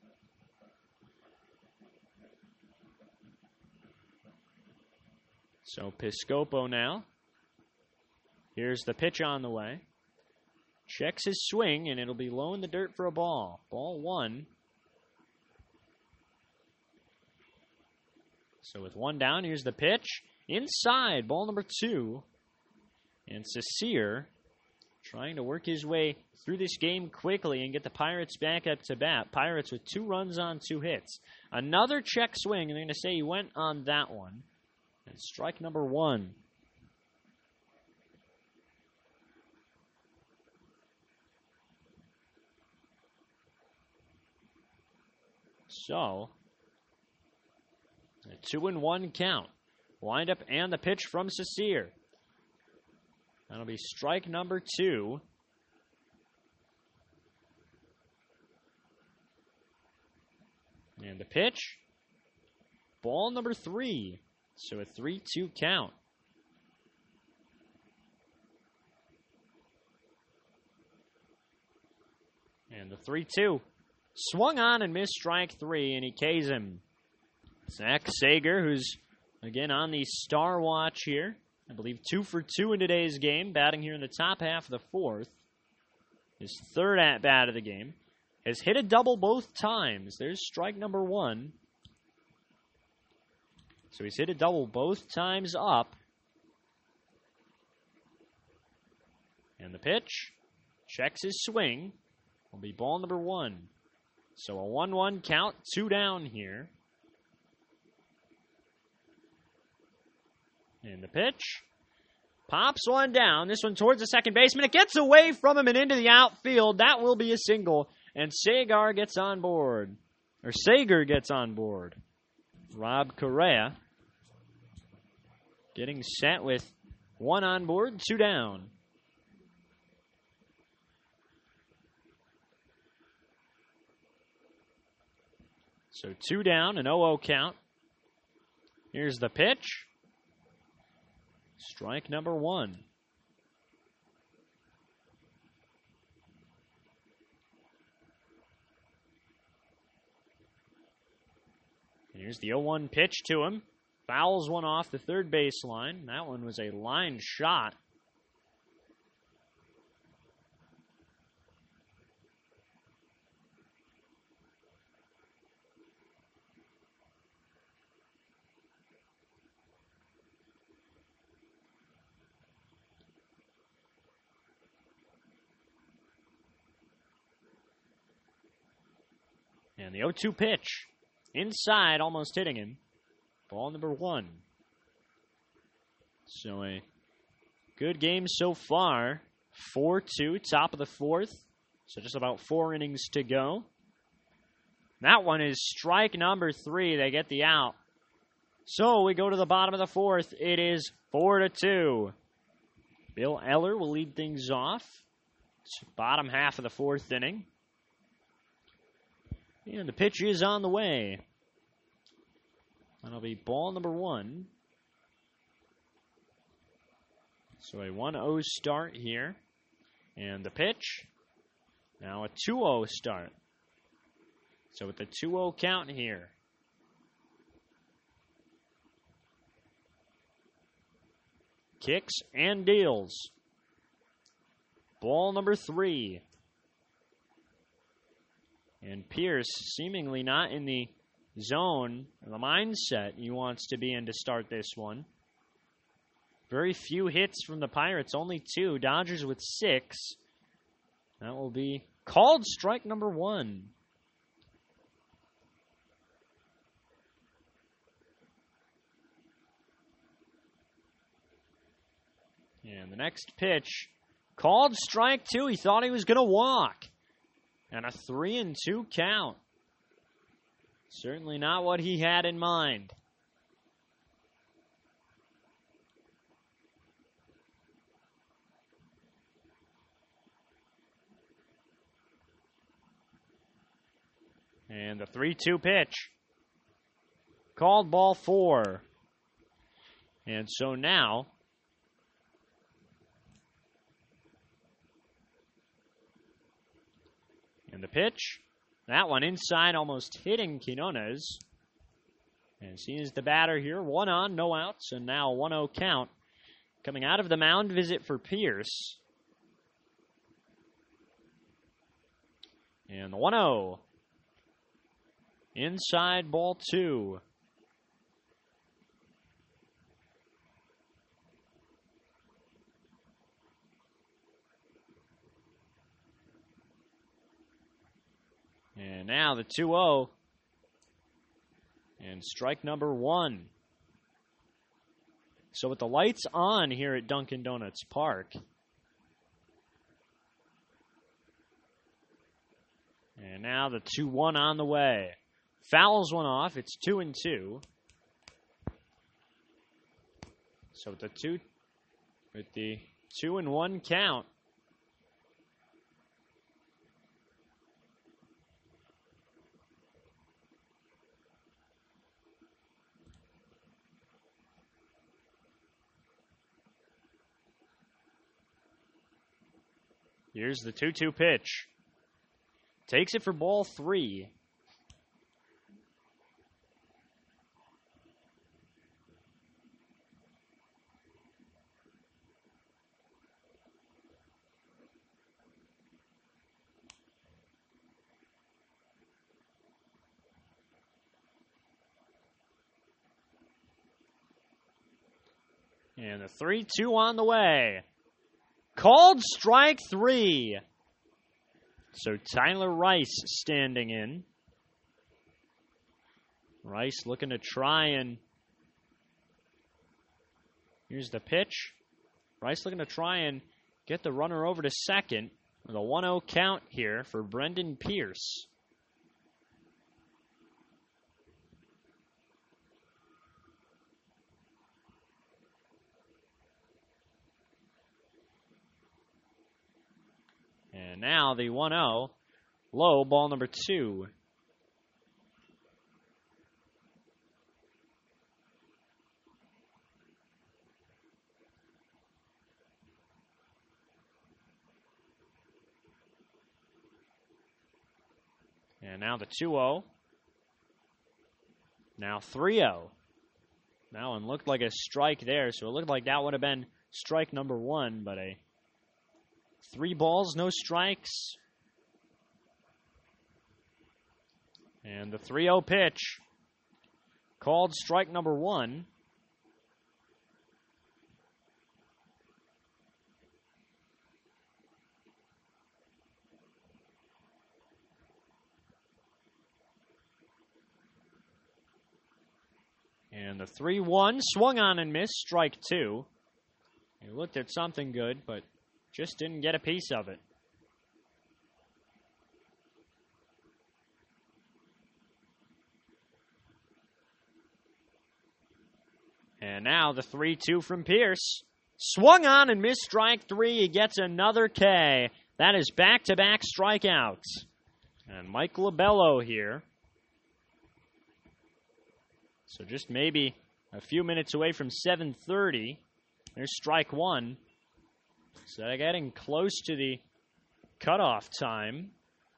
So Piscopo now. Here's the pitch on the way. Checks his swing, and it'll be low in the dirt for a ball. Ball 1. So with 1 down, here's the pitch. Inside, ball number 2. And Cecere trying to work his way through this game quickly and get the Pirates back up to bat. Pirates with 2 runs on 2 hits. Another check swing, and they're going to say he went on that one. And strike number 1. So, a 2-1 count. Wind up and the pitch from Cecere. That'll be strike number 2. And the pitch. Ball number 3. So a 3-2 count. And the 3-2. Swung on and missed strike 3, and he K's him. Zach Sager, who's, again, on the Star Watch here. I believe 2 for 2 in today's game, batting here in the top half of the 4th. His 3rd at-bat of the game. Has hit a double both times. There's strike number 1. So he's hit a double both times up. And the pitch. Checks his swing. Will be ball number 1. So a 1-1 count, 2 down here. And the pitch. Pops one down. This one towards the second baseman. It gets away from him and into the outfield. That will be a single. And Sager gets on board. Rob Correa getting set with 1 on board, 2 down. So 2 down, an 0-0 count. Here's the pitch. Strike number 1. Here's the 0-1 pitch to him. Fouls one off the third baseline. That one was a line shot. And the 0-2 pitch. Inside, almost hitting him. Ball number 1. So a good game so far. 4-2, top of the 4th. So just about 4 innings to go. That one is strike number 3. They get the out. So we go to the bottom of the 4th. It is 4-2. Bill Eller will lead things off. It's bottom half of the 4th inning. And the pitch is on the way. That'll be ball number 1. So a 1-0 start here. And the pitch, now a 2-0 start. So with the 2-0 count here. Kicks and deals. Ball number 3. And Pierce seemingly not in the zone, or the mindset he wants to be in to start this one. Very few hits from the Pirates, only 2. Dodgers with 6. That will be called strike number 1. And the next pitch, called strike 2. He thought he was going to walk. And a 3-2 count. Certainly not what he had in mind. And the 3-2 pitch. Called ball 4. And so now, and the pitch, that one inside, almost hitting Quinones. As he is the batter here, 1 on, no outs, and now a 1-0 count. Coming out of the mound visit for Pierce. And the 1-0. Inside ball 2. And now the 2-0. And strike number 1. So with the lights on here at Dunkin' Donuts Park. And now the 2-1 on the way. Fouls one off. It's 2-2. So with the 2-1 count. Here's the 2-2 pitch. Takes it for ball 3. And the 3-2 on the way. Called strike 3. So Tyler Rice standing in. Rice looking to try and... Here's the pitch. Rice looking to try and get the runner over to second. With a 1-0 count here for Brendan Pierce. And now the 1-0, low, ball number 2. And now the 2-0. Now 3-0. That one looked like a strike there, so it looked like that would have been strike number 1, but a 3 balls, no strikes. And the 3-0 pitch. Called strike number 1. And the 3-1 swung on and missed, strike 2. He looked at something good, but just didn't get a piece of it. And now the 3-2 from Pierce. Swung on and missed, strike 3. He gets another K. That is back-to-back strikeouts. And Mike Labello here. So just maybe a few minutes away from 7:30. There's strike 1. So they're getting close to the cutoff time.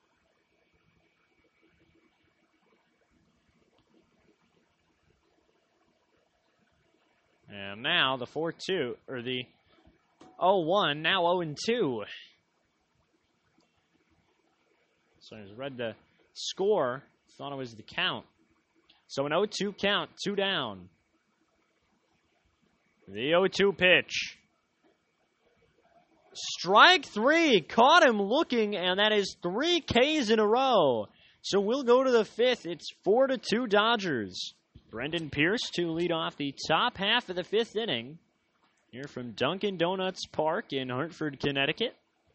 And now the 4-2, or the 0-1, now 0-2. So I just read the score, thought it was the count. So an 0-2 count, 2 down. The 0-2 pitch. Strike 3, caught him looking, and that is 3 Ks in a row. So we'll go to the 5th. It's 4-2 Dodgers. Brendan Pierce to lead off the top half of the 5th inning. Here from Dunkin' Donuts Park in Hartford, Connecticut.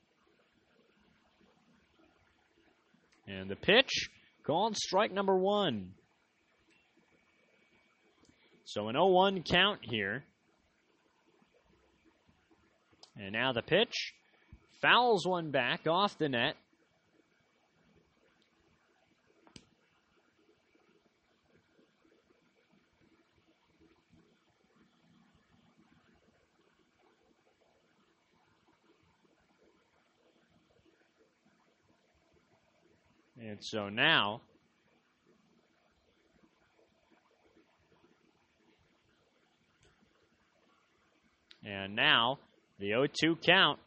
And the pitch called strike number 1. So an 0-1 count here. And now the pitch. Fouls one back off the net. And so now, the 0-2 count.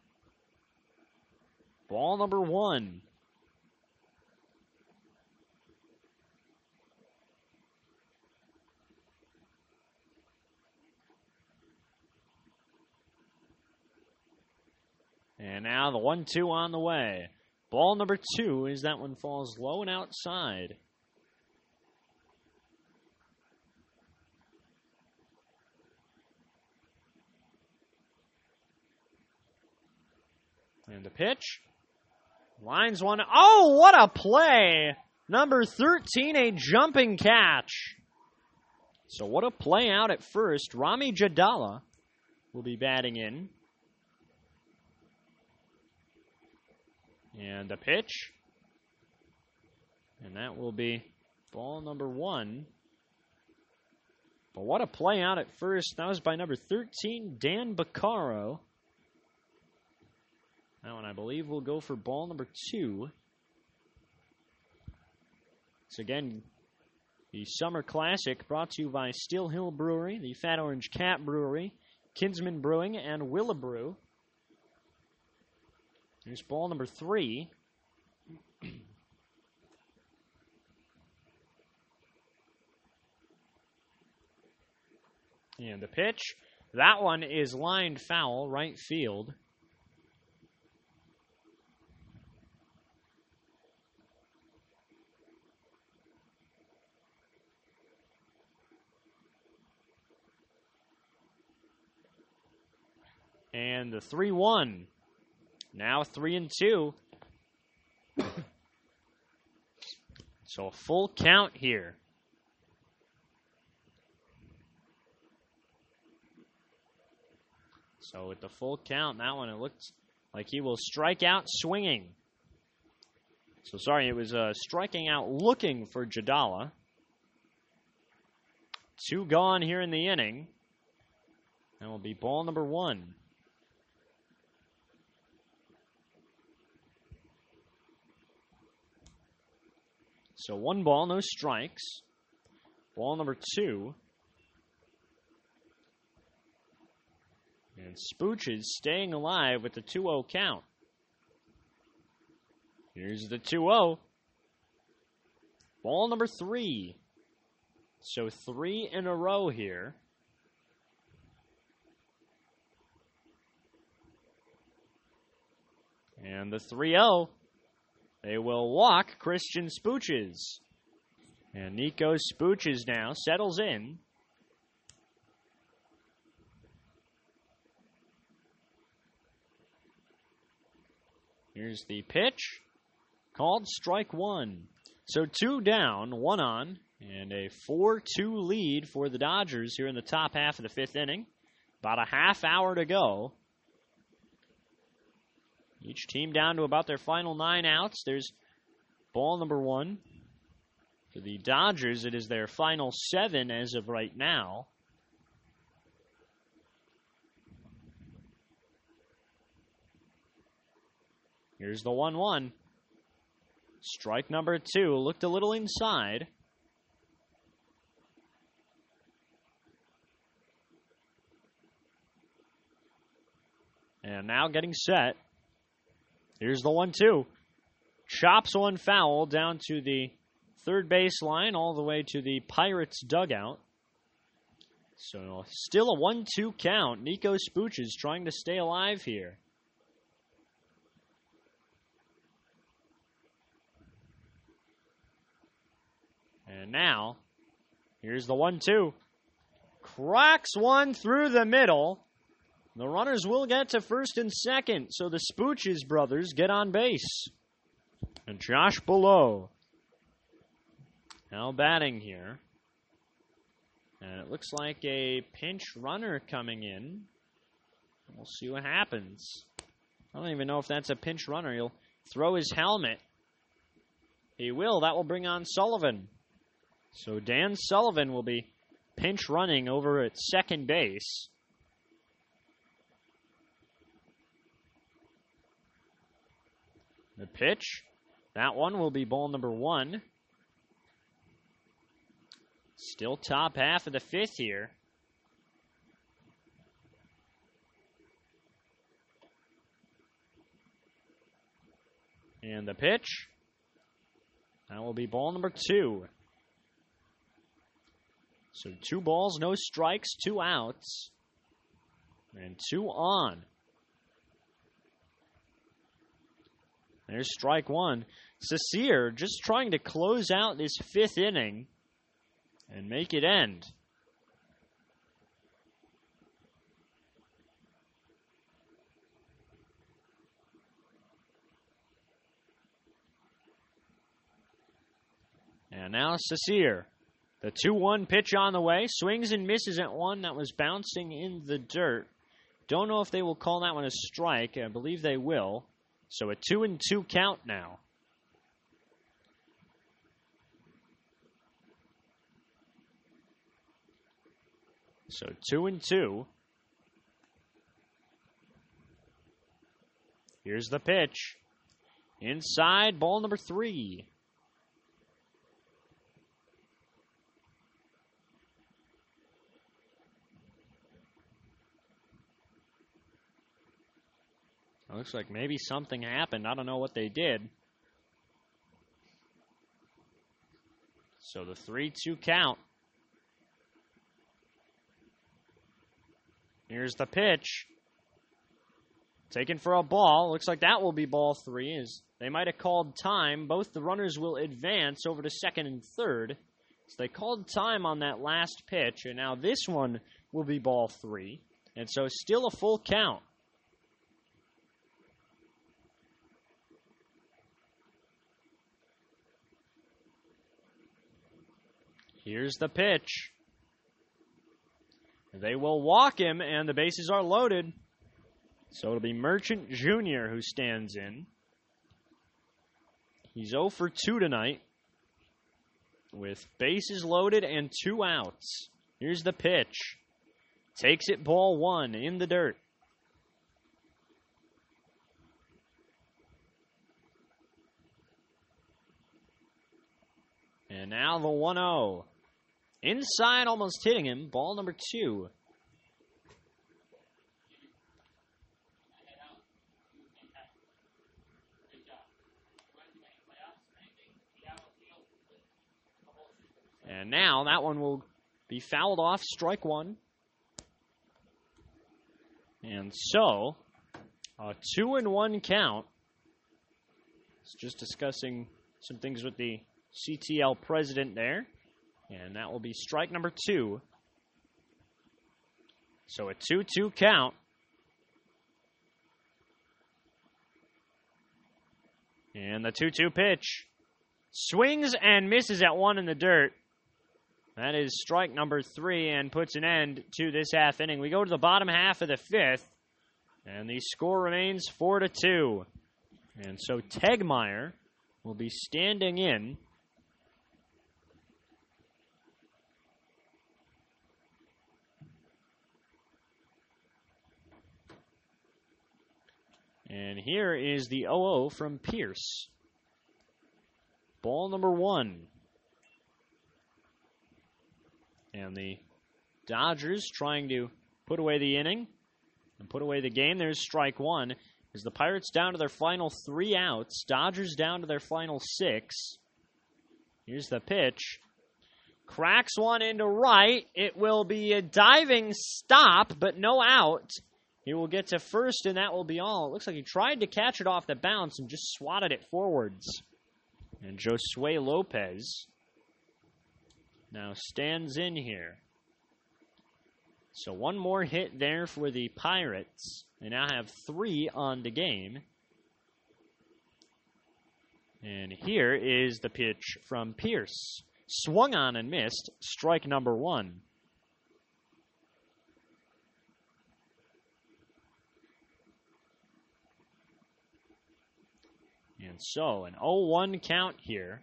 Ball number 1. And now the 1-2 on the way. Ball number 2 as that one falls low and outside. And the pitch. Lines one. Oh, what a play! Number 13, a jumping catch. So what a play out at first. Rami Jadala will be batting in. And the pitch. And that will be ball number 1. But what a play out at first. That was by number 13, Dan Baccaro. That one, I believe, will go for ball number 2. So again, the Summer Classic brought to you by Still Hill Brewery, the Fat Orange Cat Brewery, Kinsman Brewing, and Willabrew. Here's ball number 3. And the pitch. That one is lined foul, right field. And the 3-1. Now 3-2. So a full count here. So with the full count, that one, it looks like he will strike out swinging. So sorry, it was striking out looking for Jadala. 2 gone here in the inning. That will be ball number 1. So 1 ball, no strikes. Ball number 2. And Spooch is staying alive with the 2-0 count. Here's the 2-0. Ball number 3. So 3 in a row here. And the 3-0. They will walk Christian Spooches. And Nico Spooches now settles in. Here's the pitch. Called strike one. So 2 down, 1 on, and a 4-2 lead for the Dodgers here in the top half of the 5th inning. About a half hour to go. Each team down to about their final 9 outs. There's ball number 1. For the Dodgers, it is their final 7 as of right now. Here's the 1-1. Strike number 2. Looked a little inside. And now getting set. Here's the 1-2. Chops one foul down to the third base line all the way to the Pirates dugout. So still a 1-2 count. Nico Spooches trying to stay alive here. And now, here's the 1-2. Cracks one through the middle. The runners will get to first and second, so the Spooches brothers get on base. And Josh Below now batting here. And it looks like a pinch runner coming in. We'll see what happens. I don't even know if that's a pinch runner. He'll throw his helmet. He will. That will bring on Sullivan. So Dan Sullivan will be pinch running over at second base. The pitch. That one will be ball number 1. Still top half of the 5th here. And the pitch. That will be ball number 2. So 2 balls, no strikes, 2 outs. And 2 on. There's strike 1. Cecere just trying to close out this 5th inning and make it end. And now Cecere. The 2-1 pitch on the way. Swings and misses at one that was bouncing in the dirt. Don't know if they will call that one a strike. I believe they will. So a 2-2 count now. So 2-2. Here's the pitch. Inside, ball number 3. It looks like maybe something happened. I don't know what they did. So the 3-2 count. Here's the pitch. Taken for a ball. Looks like that will be ball 3. As they might have called time. Both the runners will advance over to second and third. So they called time on that last pitch. And now this one will be ball 3. And so still a full count. Here's the pitch. They will walk him, and the bases are loaded. So it'll be Merchant Jr. who stands in. He's 0 for 2 tonight with bases loaded and 2 outs. Here's the pitch. Takes it ball 1 in the dirt. And now the 1-0. Inside, almost hitting him. Ball number 2. And now that one will be fouled off. Strike 1. And so, a 2-1 count. It's just discussing some things with the CTL president there. And that will be strike number 2. So a 2-2 count. And the 2-2 pitch. Swings and misses at one in the dirt. That is strike number 3 and puts an end to this half inning. We go to the bottom half of the 5th, and the score remains 4-2. And so Tegmeyer will be standing in. And here is the 0-0 from Pierce. Ball number 1. And the Dodgers trying to put away the inning and put away the game. There's strike 1. As the Pirates down to their final 3 outs. Dodgers down to their final 6. Here's the pitch. Cracks one into right. It will be a diving stop, but no out. He will get to first, and that will be all. It looks like he tried to catch it off the bounce and just swatted it forwards. And Josue Lopez now stands in here. So one more hit there for the Pirates. They now have 3 on the game. And here is the pitch from Pierce. Swung on and missed. Strike number 1. And so an 0-1 count here.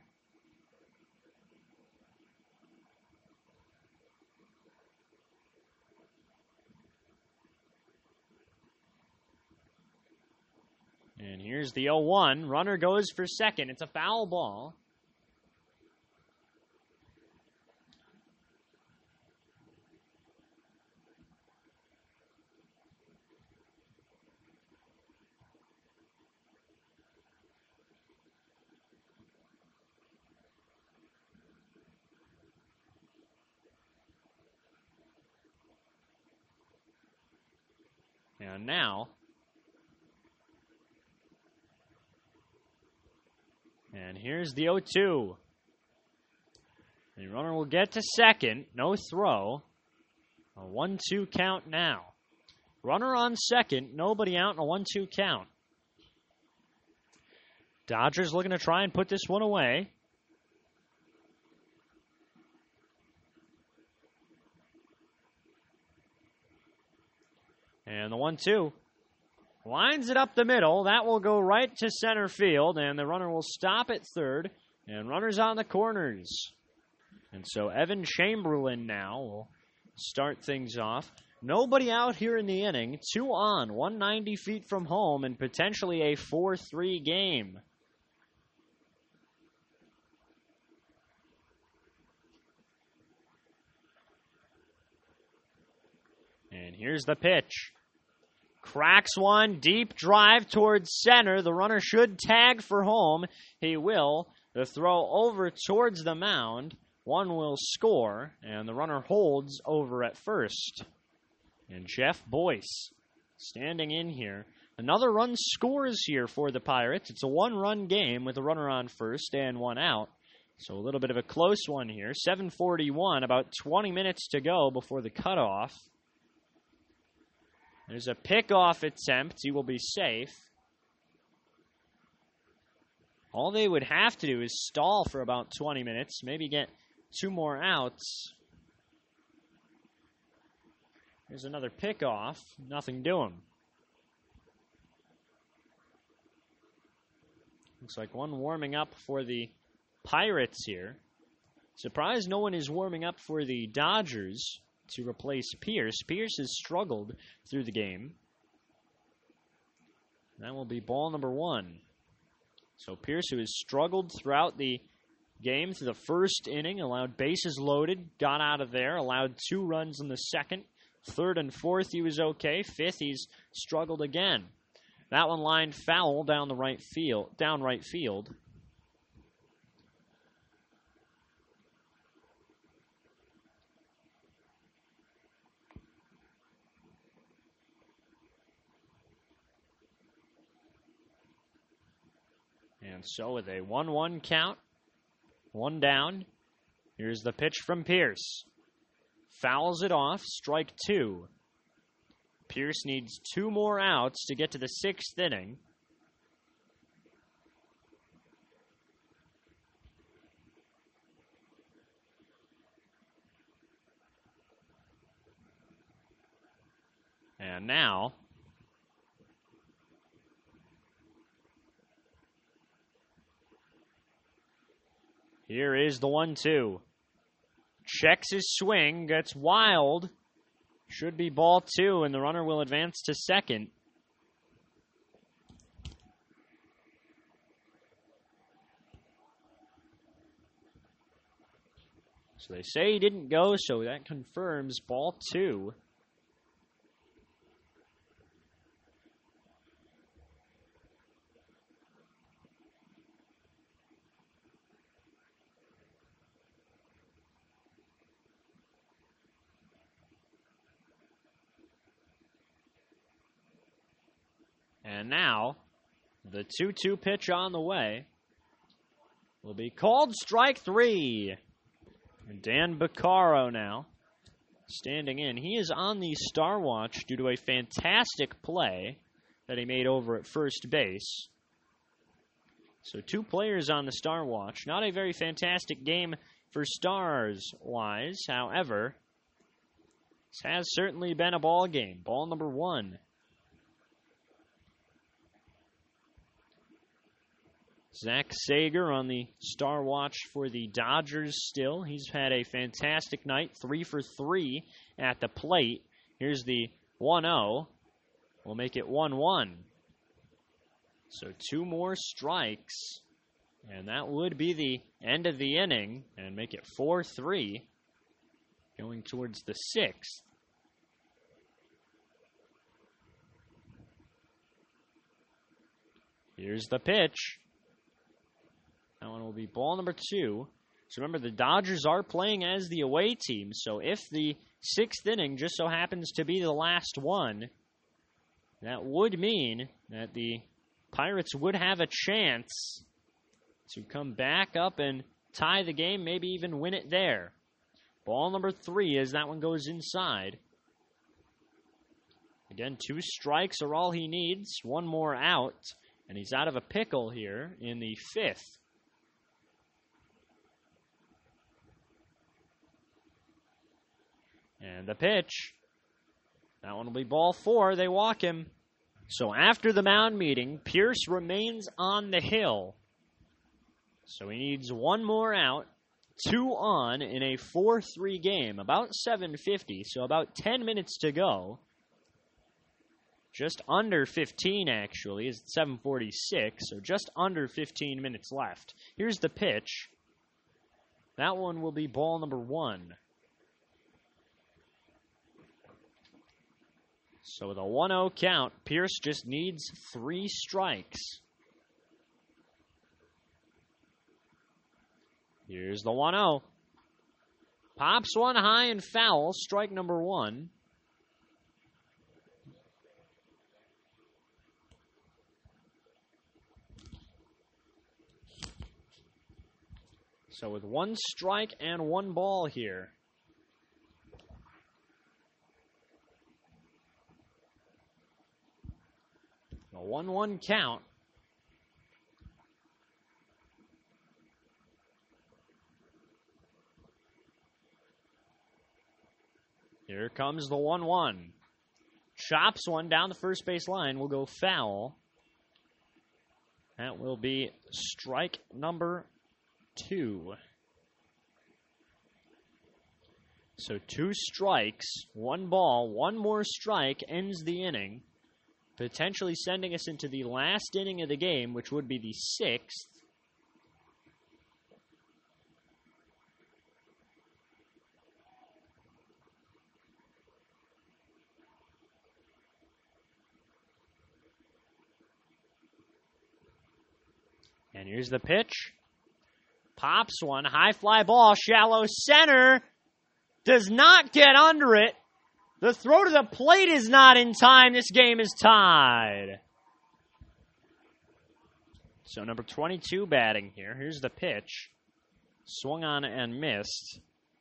And here's the 0-1. Runner goes for second. It's a foul ball. And now, and here's the 0-2. The runner will get to second. No throw. A 1-2 count now. Runner on second. Nobody out in a 1-2 count. Dodgers looking to try and put this one away. And the 1-2 lines it up the middle. That will go right to center field, and the runner will stop at third, and runners on the corners. And so Evan Chamberlain now will start things off. Nobody out here in the inning. 2 on, 190 feet from home, and potentially a 4-3 game. And here's the pitch. Cracks one, deep drive towards center. The runner should tag for home. He will. The throw over towards the mound. One will score, and the runner holds over at first. And Jeff Boyce standing in here. Another run scores here for the Pirates. It's a 1-run game with a runner on first and 1 out. So a little bit of a close one here. 7:41, about 20 minutes to go before the cutoff. There's a pickoff attempt. He will be safe. All they would have to do is stall for about 20 minutes, maybe get 2 more outs. There's another pickoff. Nothing doing. Looks like one warming up for the Pirates here. Surprised no one is warming up for the Dodgers to replace Pierce. Pierce has struggled through the game. That will be ball number 1. So Pierce, who has struggled throughout the game through the first inning, allowed bases loaded, got out of there, allowed 2 runs in the second. Third and fourth, he was okay. Fifth, he's struggled again. That one lined foul down right field. And so with a 1-1 count, 1 down, here's the pitch from Pierce. Fouls it off, strike 2. Pierce needs 2 more outs to get to the 6th inning. And now, here is the 1-2. Checks his swing, gets wild. Should be ball 2, and the runner will advance to second. So they say he didn't go, so that confirms ball 2. And now, the 2-2 pitch on the way will be called strike 3. Dan Baccaro now standing in. He is on the Star Watch due to a fantastic play that he made over at first base. So 2 players on the Star Watch. Not a very fantastic game for Stars-wise. However, this has certainly been a ball game. Ball number 1. Zach Sager on the Star Watch for the Dodgers still. He's had a fantastic night, 3 for 3 at the plate. Here's the 1-0. We'll make it 1-1. So 2 more strikes, and that would be the end of the inning and make it 4-3 going towards the 6th. Here's the pitch. That one will be ball number 2. So remember, the Dodgers are playing as the away team, so if the 6th inning just so happens to be the last one, that would mean that the Pirates would have a chance to come back up and tie the game, maybe even win it there. Ball number 3 as that one goes inside. Again, 2 strikes are all he needs. 1 more out, and he's out of a pickle here in the 5th. And the pitch. That one will be ball 4. They walk him. So after the mound meeting, Pierce remains on the hill. So he needs 1 more out, 2 on in a 4-3 game. About 7:50, so about 10 minutes to go. Just under 15, actually. It's 7:46, so just under 15 minutes left. Here's the pitch. That one will be ball number 1. So with a 1-0 count, Pierce just needs 3 strikes. Here's the 1-0. Pops one high and foul, strike number 1. So with 1 strike and 1 ball here. A 1-1 count. Here comes the 1-1. Chops one down the first base line. Will go foul. That will be strike number 2. So 2 strikes, 1 ball, 1 more strike ends the inning, potentially sending us into the last inning of the game, which would be the 6th. And here's the pitch. Pops one, high fly ball, shallow center. Does not get under it. The throw to the plate is not in time. This game is tied. So number 22 batting here. Here's the pitch. Swung on and missed.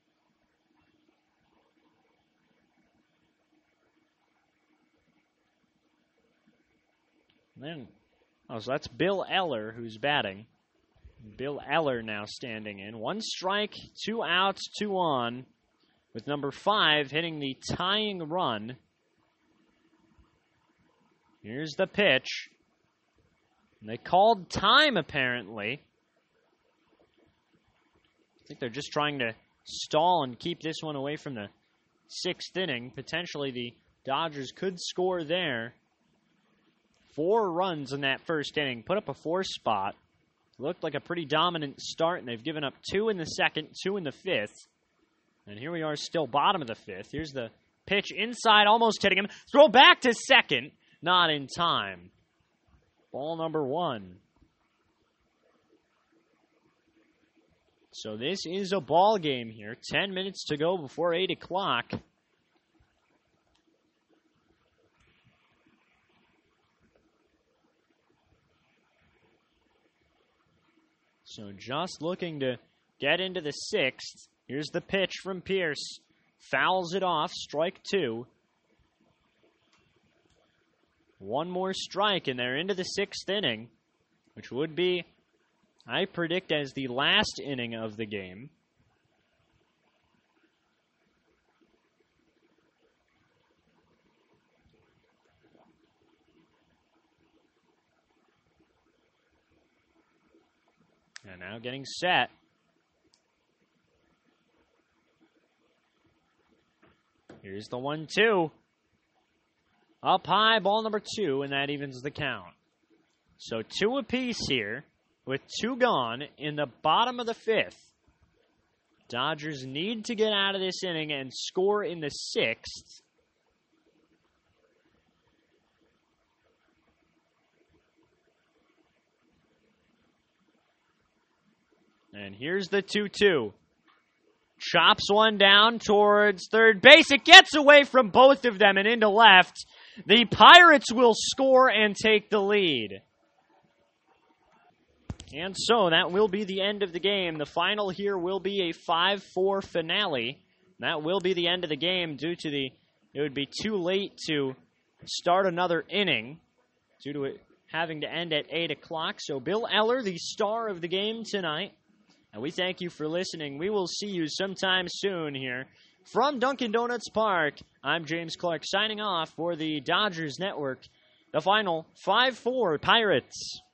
Then, so that's Bill Eller who's batting. Bill Eller now standing in. 1 strike, 2 outs, 2 on. With number 5 hitting the tying run Here's the pitch. And they called time, apparently. I think they're just trying to stall and keep this one away from the 6th inning. Potentially the Dodgers could score there. 4 runs in that first inning. Put up a 4 spot. Looked like a pretty dominant start, and they've given up 2 in the 2nd, 2 in the 5th. And here we are still bottom of the 5th. Here's the pitch inside, almost hitting him. Throw back to second. Not in time. Ball number 1. So this is a ball game here. 10 minutes to go before 8 o'clock. So just looking to get into the 6th. Here's the pitch from Pierce. Fouls it off, strike 2. 1 more strike, and they're into the 6th inning, which would be, I predict, as the last inning of the game. And now getting set. Here's the 1-2. Up high, ball number 2, and that evens the count. So 2 apiece here, with 2 gone in the bottom of the 5th. Dodgers need to get out of this inning and score in the 6th. And here's the 2-2. Chops one down towards third base. It gets away from both of them and into left. The Pirates will score and take the lead. And so that will be the end of the game. The final here will be a 5-4 finale. That will be the end of the game due to it would be too late to start another inning due to it having to end at 8 o'clock. So Bill Eller, the star of the game tonight. And we thank you for listening. We will see you sometime soon here from Dunkin' Donuts Park. I'm James Clark signing off for the Dodgers Network. The final 5-4 Pirates.